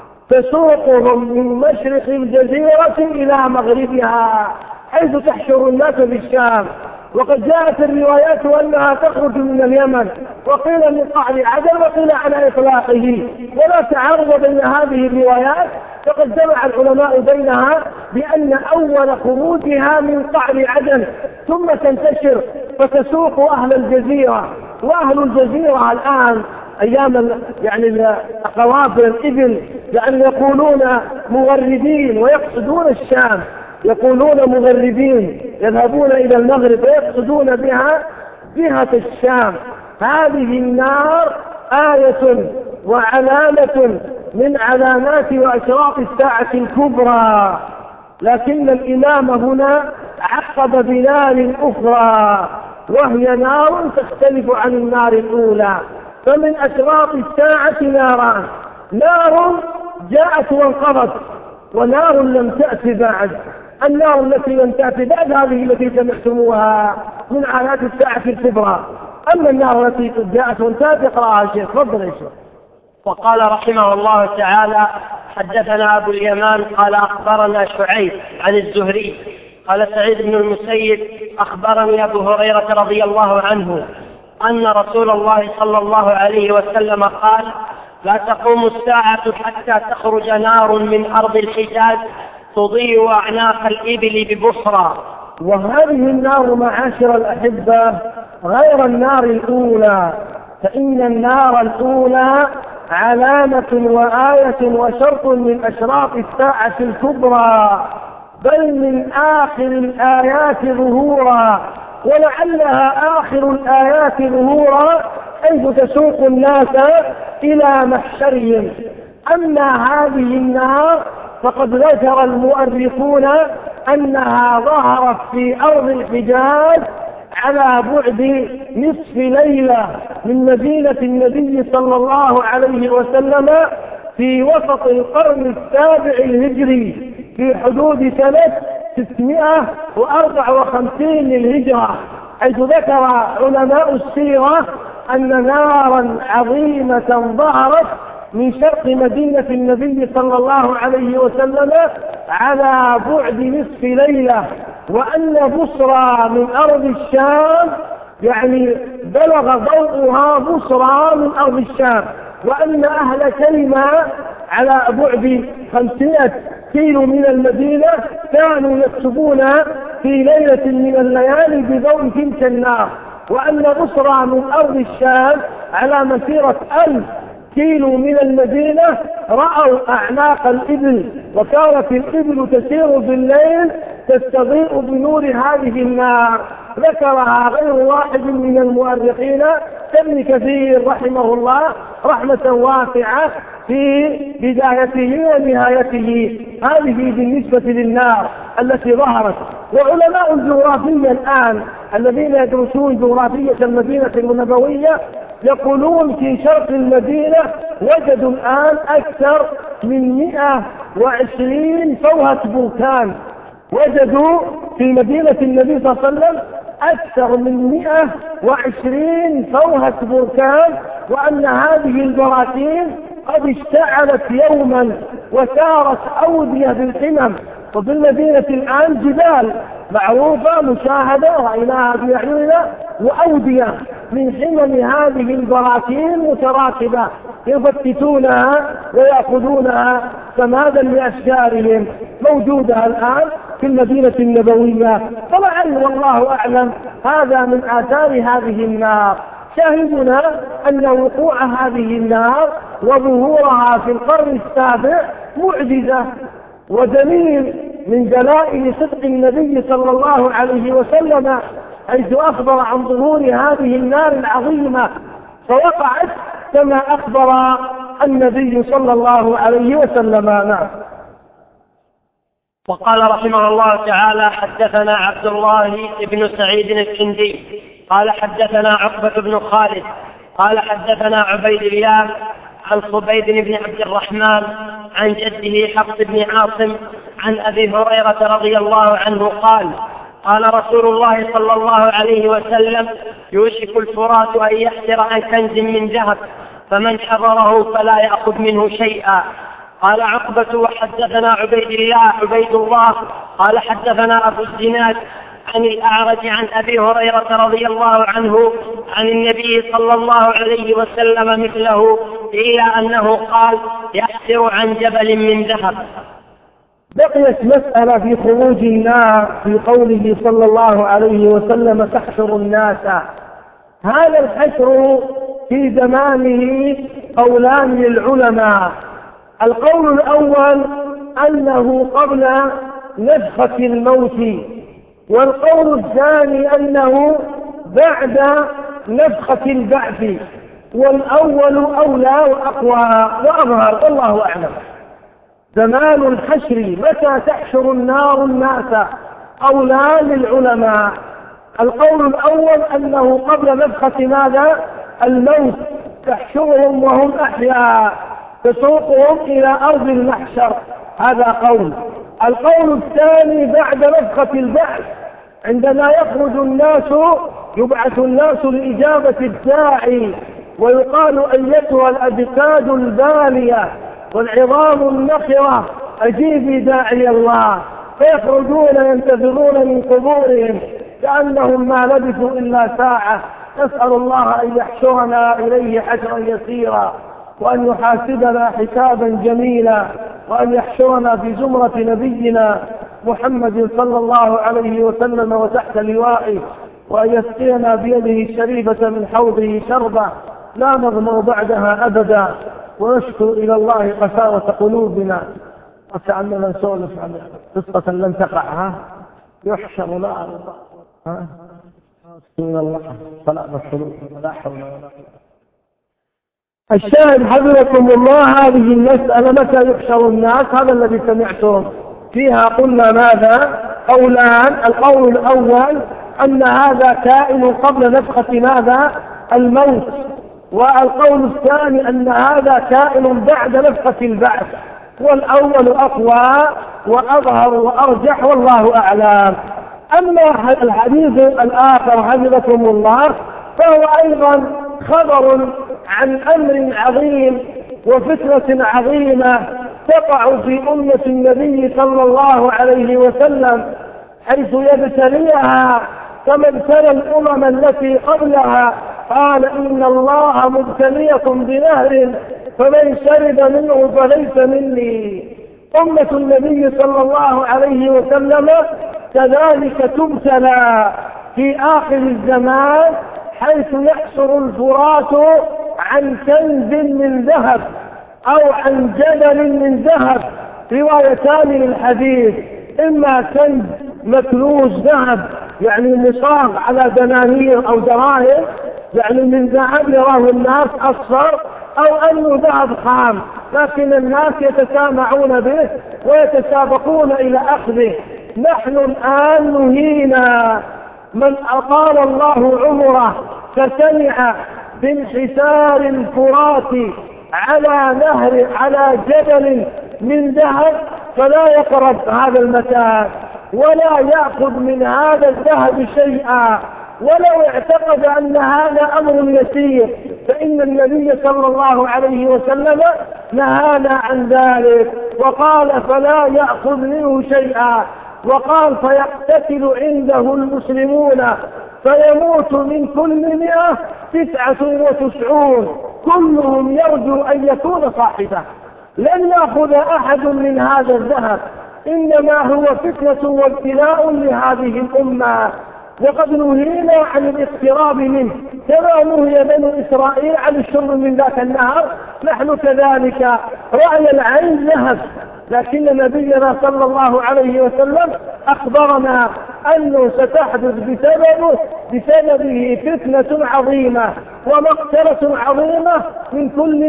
تسوقهم من مشرق الجزيرة إلى مغربها، حيث تحشر الناس في الشام. وقد جاءت الروايات أنها تخرج من اليمن، وقيل من قعر عدن، وقيل على إطلاقه، ولا تعارض بين هذه الروايات. فقد جمع العلماء بينها بأن أول خروجها من قعر عدن، ثم تنتشر فتسوق أهل الجزيرة. وأهل الجزيرة الآن أيام يعني قوافل الإبل يعني يقولون مغربين ويقصدون الشام، يقولون مغربين يذهبون إلى المغرب ويقصدون بها جهة الشام. هذه النار آية وعلامة من علامات وأشراط الساعة الكبرى. لكن الإمام هنا عقب بنار أخرى، وهي نار تختلف عن النار الأولى. فمن أشراط الساعة ناران: نار جاءت وانقضت، ونار لم تأتي بعد. النار التي لم تأتي بعد هذه التي سمعتموها من علامات الساعة الكبرى. أما النار التي جاءت وانتهت يقرأها الشيخ. تفضل يا شيخ. وقال رحمه الله تعالى: حدثنا أبو اليمان قال أخبرنا شعيب عن الزهري قال سعيد بن المسيب أخبرني أبو هريرة رضي الله عنه أن رسول الله صلى الله عليه وسلم قال: لا تقوم الساعة حتى تخرج نار من أرض الحجاز تضيء أعناق الإبل ببصرى. وهذه النار معاشر الأحبة غير النار الأولى، فإن النار الأولى علامة وآية وشرط من أشراط الساعة الكبرى، بل من آخر الآيات ظهورا، ولعلها آخر الآيات ظهورا حيث تسوق الناس إلى محشرهم. أما هذه النار فقد ذكر المؤرخون أنها ظهرت في أرض الحجاز على بعد نصف ليلة من مدينة النبي صلى الله عليه وسلم في وسط القرن السابع الهجري، في حدود سنة 654 للهجرة، حيث ذكر علماء السيرة أن نارا عظيمة ظهرت من شرق مدينة النبي صلى الله عليه وسلم على بعد نصف ليلة، وأن بصرى من أرض الشام يعني بلغ ضوءها بصرى من أرض الشام، وأن أهل كلمة على بعد 500 كيلو من المدينة كانوا يكتبون في ليلة من الليالي بضوء تلك النار، وأن بصرى من أرض الشام على مسيرة 1000 كيلو من المدينة رأوا أعناق الإبل، وكانت الإبل تسير بالليل تستضيء بنور هذه النار. ذكرها غير واحد من المؤرخين كابن كثير رحمه الله رحمة واسعة في بدايته ونهايته. هذه بالنسبة للنار التي ظهرت. وعلماء الجغرافية الآن الذين يدرسون جغرافية المدينة النبوية يقولون في شرق المدينة وجدوا الآن أكثر من 120 فوهة بركان. وجدوا في مدينة النبي صلى الله عليه وسلم أكثر من 120 فوهة بركان، وأن هذه البراكين قد اشتعلت يوما وسارت أودية بالقمم. وفي المدينة الآن جبال معروفة مشاهدة رأيناها بأعيننا، وأودية من حمم هذه البراكين متراكبة يفتتونها ويأخذونها سمادا لأشجارهم، موجودة الآن في المدينة النبوية. طبعا والله أعلم هذا من آثار هذه النار. شاهدنا أن وقوع هذه النار وظهورها في القرن السابع معجزة ودليل من دلائل صدق النبي صلى الله عليه وسلم، حيث أخبر عن ظهور هذه النار العظيمة، فوقعت كما أخبر النبي صلى الله عليه وسلم. نعم. وقال رحمه الله تعالى: حدثنا عبد الله بن سعيد الكندي قال حدثنا عقبة بن خالد قال حدثنا عبيد الله عن صبيد بن عبد الرحمن عن جده حفص بن عاصم عن أبي هريرة رضي الله عنه قال: قال رسول الله صلى الله عليه وسلم: يوشك الفرات أن يحسر عن كنز من ذهب، فمن حضره فلا يأخذ منه شيئا. قال عقبة: وحدثنا عبيد الله قال حدثنا أبو الزناد عن الأعرج عن أبي هريرة رضي الله عنه عن النبي صلى الله عليه وسلم مثله، إلا أنه قال: يحسر عن جبل من ذهب. بقيت مسألة في خروج النار في قوله صلى الله عليه وسلم: تحشر الناس. هذا الحشر في زمانه قولان للعلماء. القول الأول أنه قبل نفخة الموت، والقول الثاني أنه بعد نفخة البعث، والأول أولى وأقوى وأظهر والله أعلم. زمان الحشر متى تحشر النار الناس أولى للعلماء. القول الأول أنه قبل نفخة ماذا؟ الموت، تحشرهم وهم أحياء، تسوقهم إلى أرض المحشر، هذا قول. القول الثاني بعد نفخة البعث، عندما يخرج الناس يبعث الناس لإجابة الداعي، ويقال: أيتها الأجساد البالية والعظام النخرة أجيبي داعي الله، فيخرجون ينتظرون من قبورهم كأنهم ما لبثوا إلا ساعة. نسأل الله أن يحشرنا إليه حشرا يسيرا، وأن يحاسبنا حسابا جميلا، وأن يحشرنا في زمرة نبينا محمد صلى الله عليه وسلم وتحت لوائه، وأن يسقينا بيده الشريفة من حوضه شربة لا نظمأ بعدها أبدا، ونشكو إلى الله قساوة قلوبنا. وكأننا نسولف عن قصة لم تقع، يحشر من الله فلا نصلوا ولا حول ولا قوة. الشاهد حفظكم الله هذه المسألة متى يحشر الناس، هذا الذي سمعتم فيها. قلنا ماذا؟ قولان. القول الأول أن هذا كائن قبل نفخة ماذا؟ الموت. والقول الثاني أن هذا كائن بعد نفخة البعث، والأول أقوى وأظهر وأرجح والله أعلم. أما الحديث الآخر حفظكم الله فهو أيضا خبر عن أمر عظيم وفتنة عظيمة تقع في أمة النبي صلى الله عليه وسلم، حيث يبتليها كما ابتلى الأمم التي قبلها. قال: إن الله مبتليكم بنهر فمن شرب منه فليس مني. أمة النبي صلى الله عليه وسلم كذلك تبتلى في آخر الزمان، حيث يحشر الفرات عن كنز من ذهب أو عن جبل من ذهب، روايتان للحديث: إما كنز مكنوز ذهب يعني مصاغ على دنانير أو دراهم، يعني من ذهب يراه الناس أصفر، أو أنه ذهب خام لكن الناس يتسامعون به ويتسابقون إلى أخذه. نحن الآن نهينا من أطال الله عمره فسمع في انحسار الفرات على جبل من ذهب فلا يقرب هذا المتاع ولا يأخذ من هذا الذهب شيئا، ولو اعتقد أن هذا أمر يسير، فإن النبي صلى الله عليه وسلم نهانا عن ذلك وقال فلا يأخذ منه شيئا، وقال فيقتتل عنده المسلمون فيموت من كل 199 كلهم يرجو أن يكون صاحبه. لن يأخذ أحد من هذا الذهب، إنما هو فتنة وابتلاء لهذه الأمة، وقد نهينا عن الاقتراب منه كما نهي بنو إسرائيل عن الشرب من ذاك النهر. نحن كذلك رأي العين ذهب، لكن نبينا صلى الله عليه وسلم أخبرنا أنه ستحدث بسببه فتنة عظيمة ومقتلة عظيمة، من كل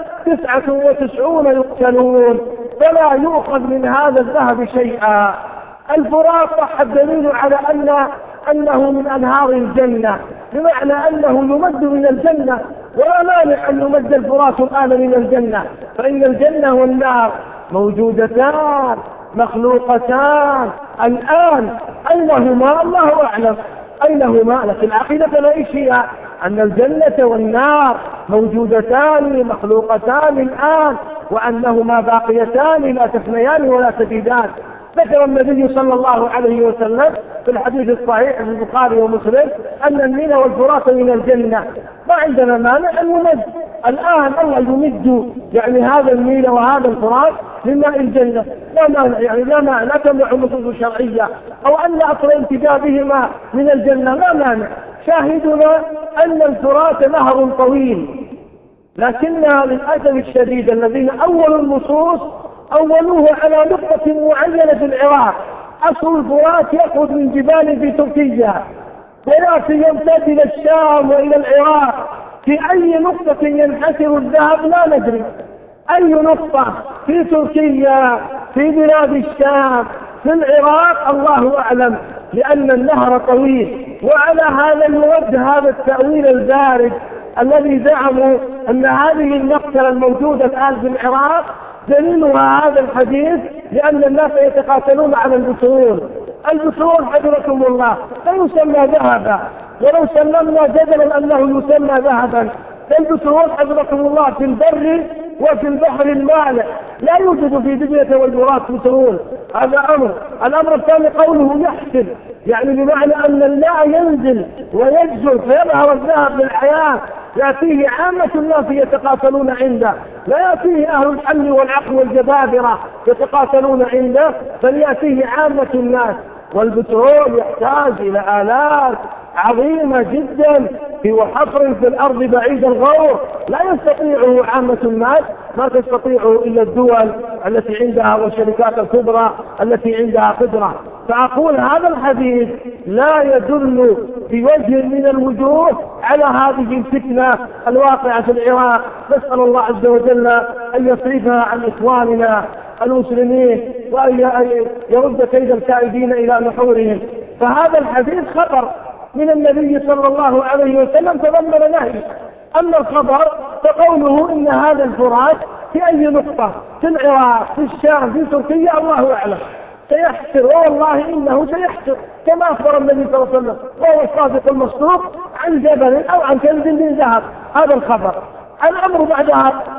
199 يقتلون، فلا يؤخذ من هذا الذهب شيئا. الفرات صح الدليل على أنه من أنهار الجنة، بمعنى أنه يمد من الجنة، ولا مانع أن يمد الفرات الآن من الجنة، فإن الجنة والنار موجودتان مخلوقتان الآن. أينهما الله أعلم أينهما، لكن العقيدة ليس هي أن الجنة والنار موجودتان مخلوقتان الآن، وأنهما باقيتان لا تفنيان ولا تبيدان. ذكر النبي صلى الله عليه وسلم في الحديث الصحيح في البخاري ومسلم أن النيل والفرات من الجنة، ما عندنا مانع أن يمد الآن الله يمد يعني هذا النيل وهذا الفرات من ماء الجنة، لا مانع، يعني لا تمنع النصوص الشرعية، أو أن أصل انتجابهما من الجنة لا مانع. شاهدنا أن الفرات نهر طويل، لكن للأسف الشديد الذين أولوا النصوص أولوه على نقطة معينة في العراق. أصل الفرات يأخذ من جبال في تركيا ويأتي يمتد إلى الشام وإلى العراق، في أي نقطة ينحسر الذهب لا ندري، أي نقطة في تركيا في بلاد الشام في العراق الله أعلم، لأن النهر طويل. وعلى هذا يرد هذا التأويل البارد الذي زعموا أن هذه المقتلة الموجودة الآن في العراق دليلها هذا الحديث، لأن الناس يتقاتلون على البترول. البترول حضركم الله لا يسمى ذهبا، ولو سلمنا جدلا أنه يسمى ذهبا، فالبترول حضركم الله في البر وفي البحر المالح، لا يوجد في دجلة والفرات بترول. هذا أمر. الأمر الثاني قوله يحسن، يعني بمعنى أن الماء ينزل ويجزل فيظهر الذهب للحياة، يأتيه عامة الناس يتقاتلون عنده، لا يأتيه أهل الحل والعقل والجبابرة يتقاتلون عنده، بل يأتيه عامة الناس. والبترول يحتاج إلى آلات عظيمة جدا في حفر في الأرض بعيد الغور، لا يستطيعه عامة الناس، ما تستطيعه إلا الدول التي عندها والشركات الكبرى التي عندها قدرة. فأقول هذا الحديث لا يدل بوجه من الوجوه على هذه الفتنة الواقعة في العراق. نسأل الله عز وجل أن يصرفها عن إخواننا المسلمين وأن يرد كيد الكائدين إلى نحورهم. فهذا الحديث خبر من النبي صلى الله عليه وسلم تضمن نهي. أما الخبر فقوله إن هذا الفرات في أي نقطة في العراق في الشام في تركيا الله أعلم سيحسر، والله إنه سيحسر كما أخبر النبي صلى الله عليه وسلم، وهو الصادق المصدوق، عن جبل أو عن كنز من ذهب. هذا الخبر. الأمر بعدها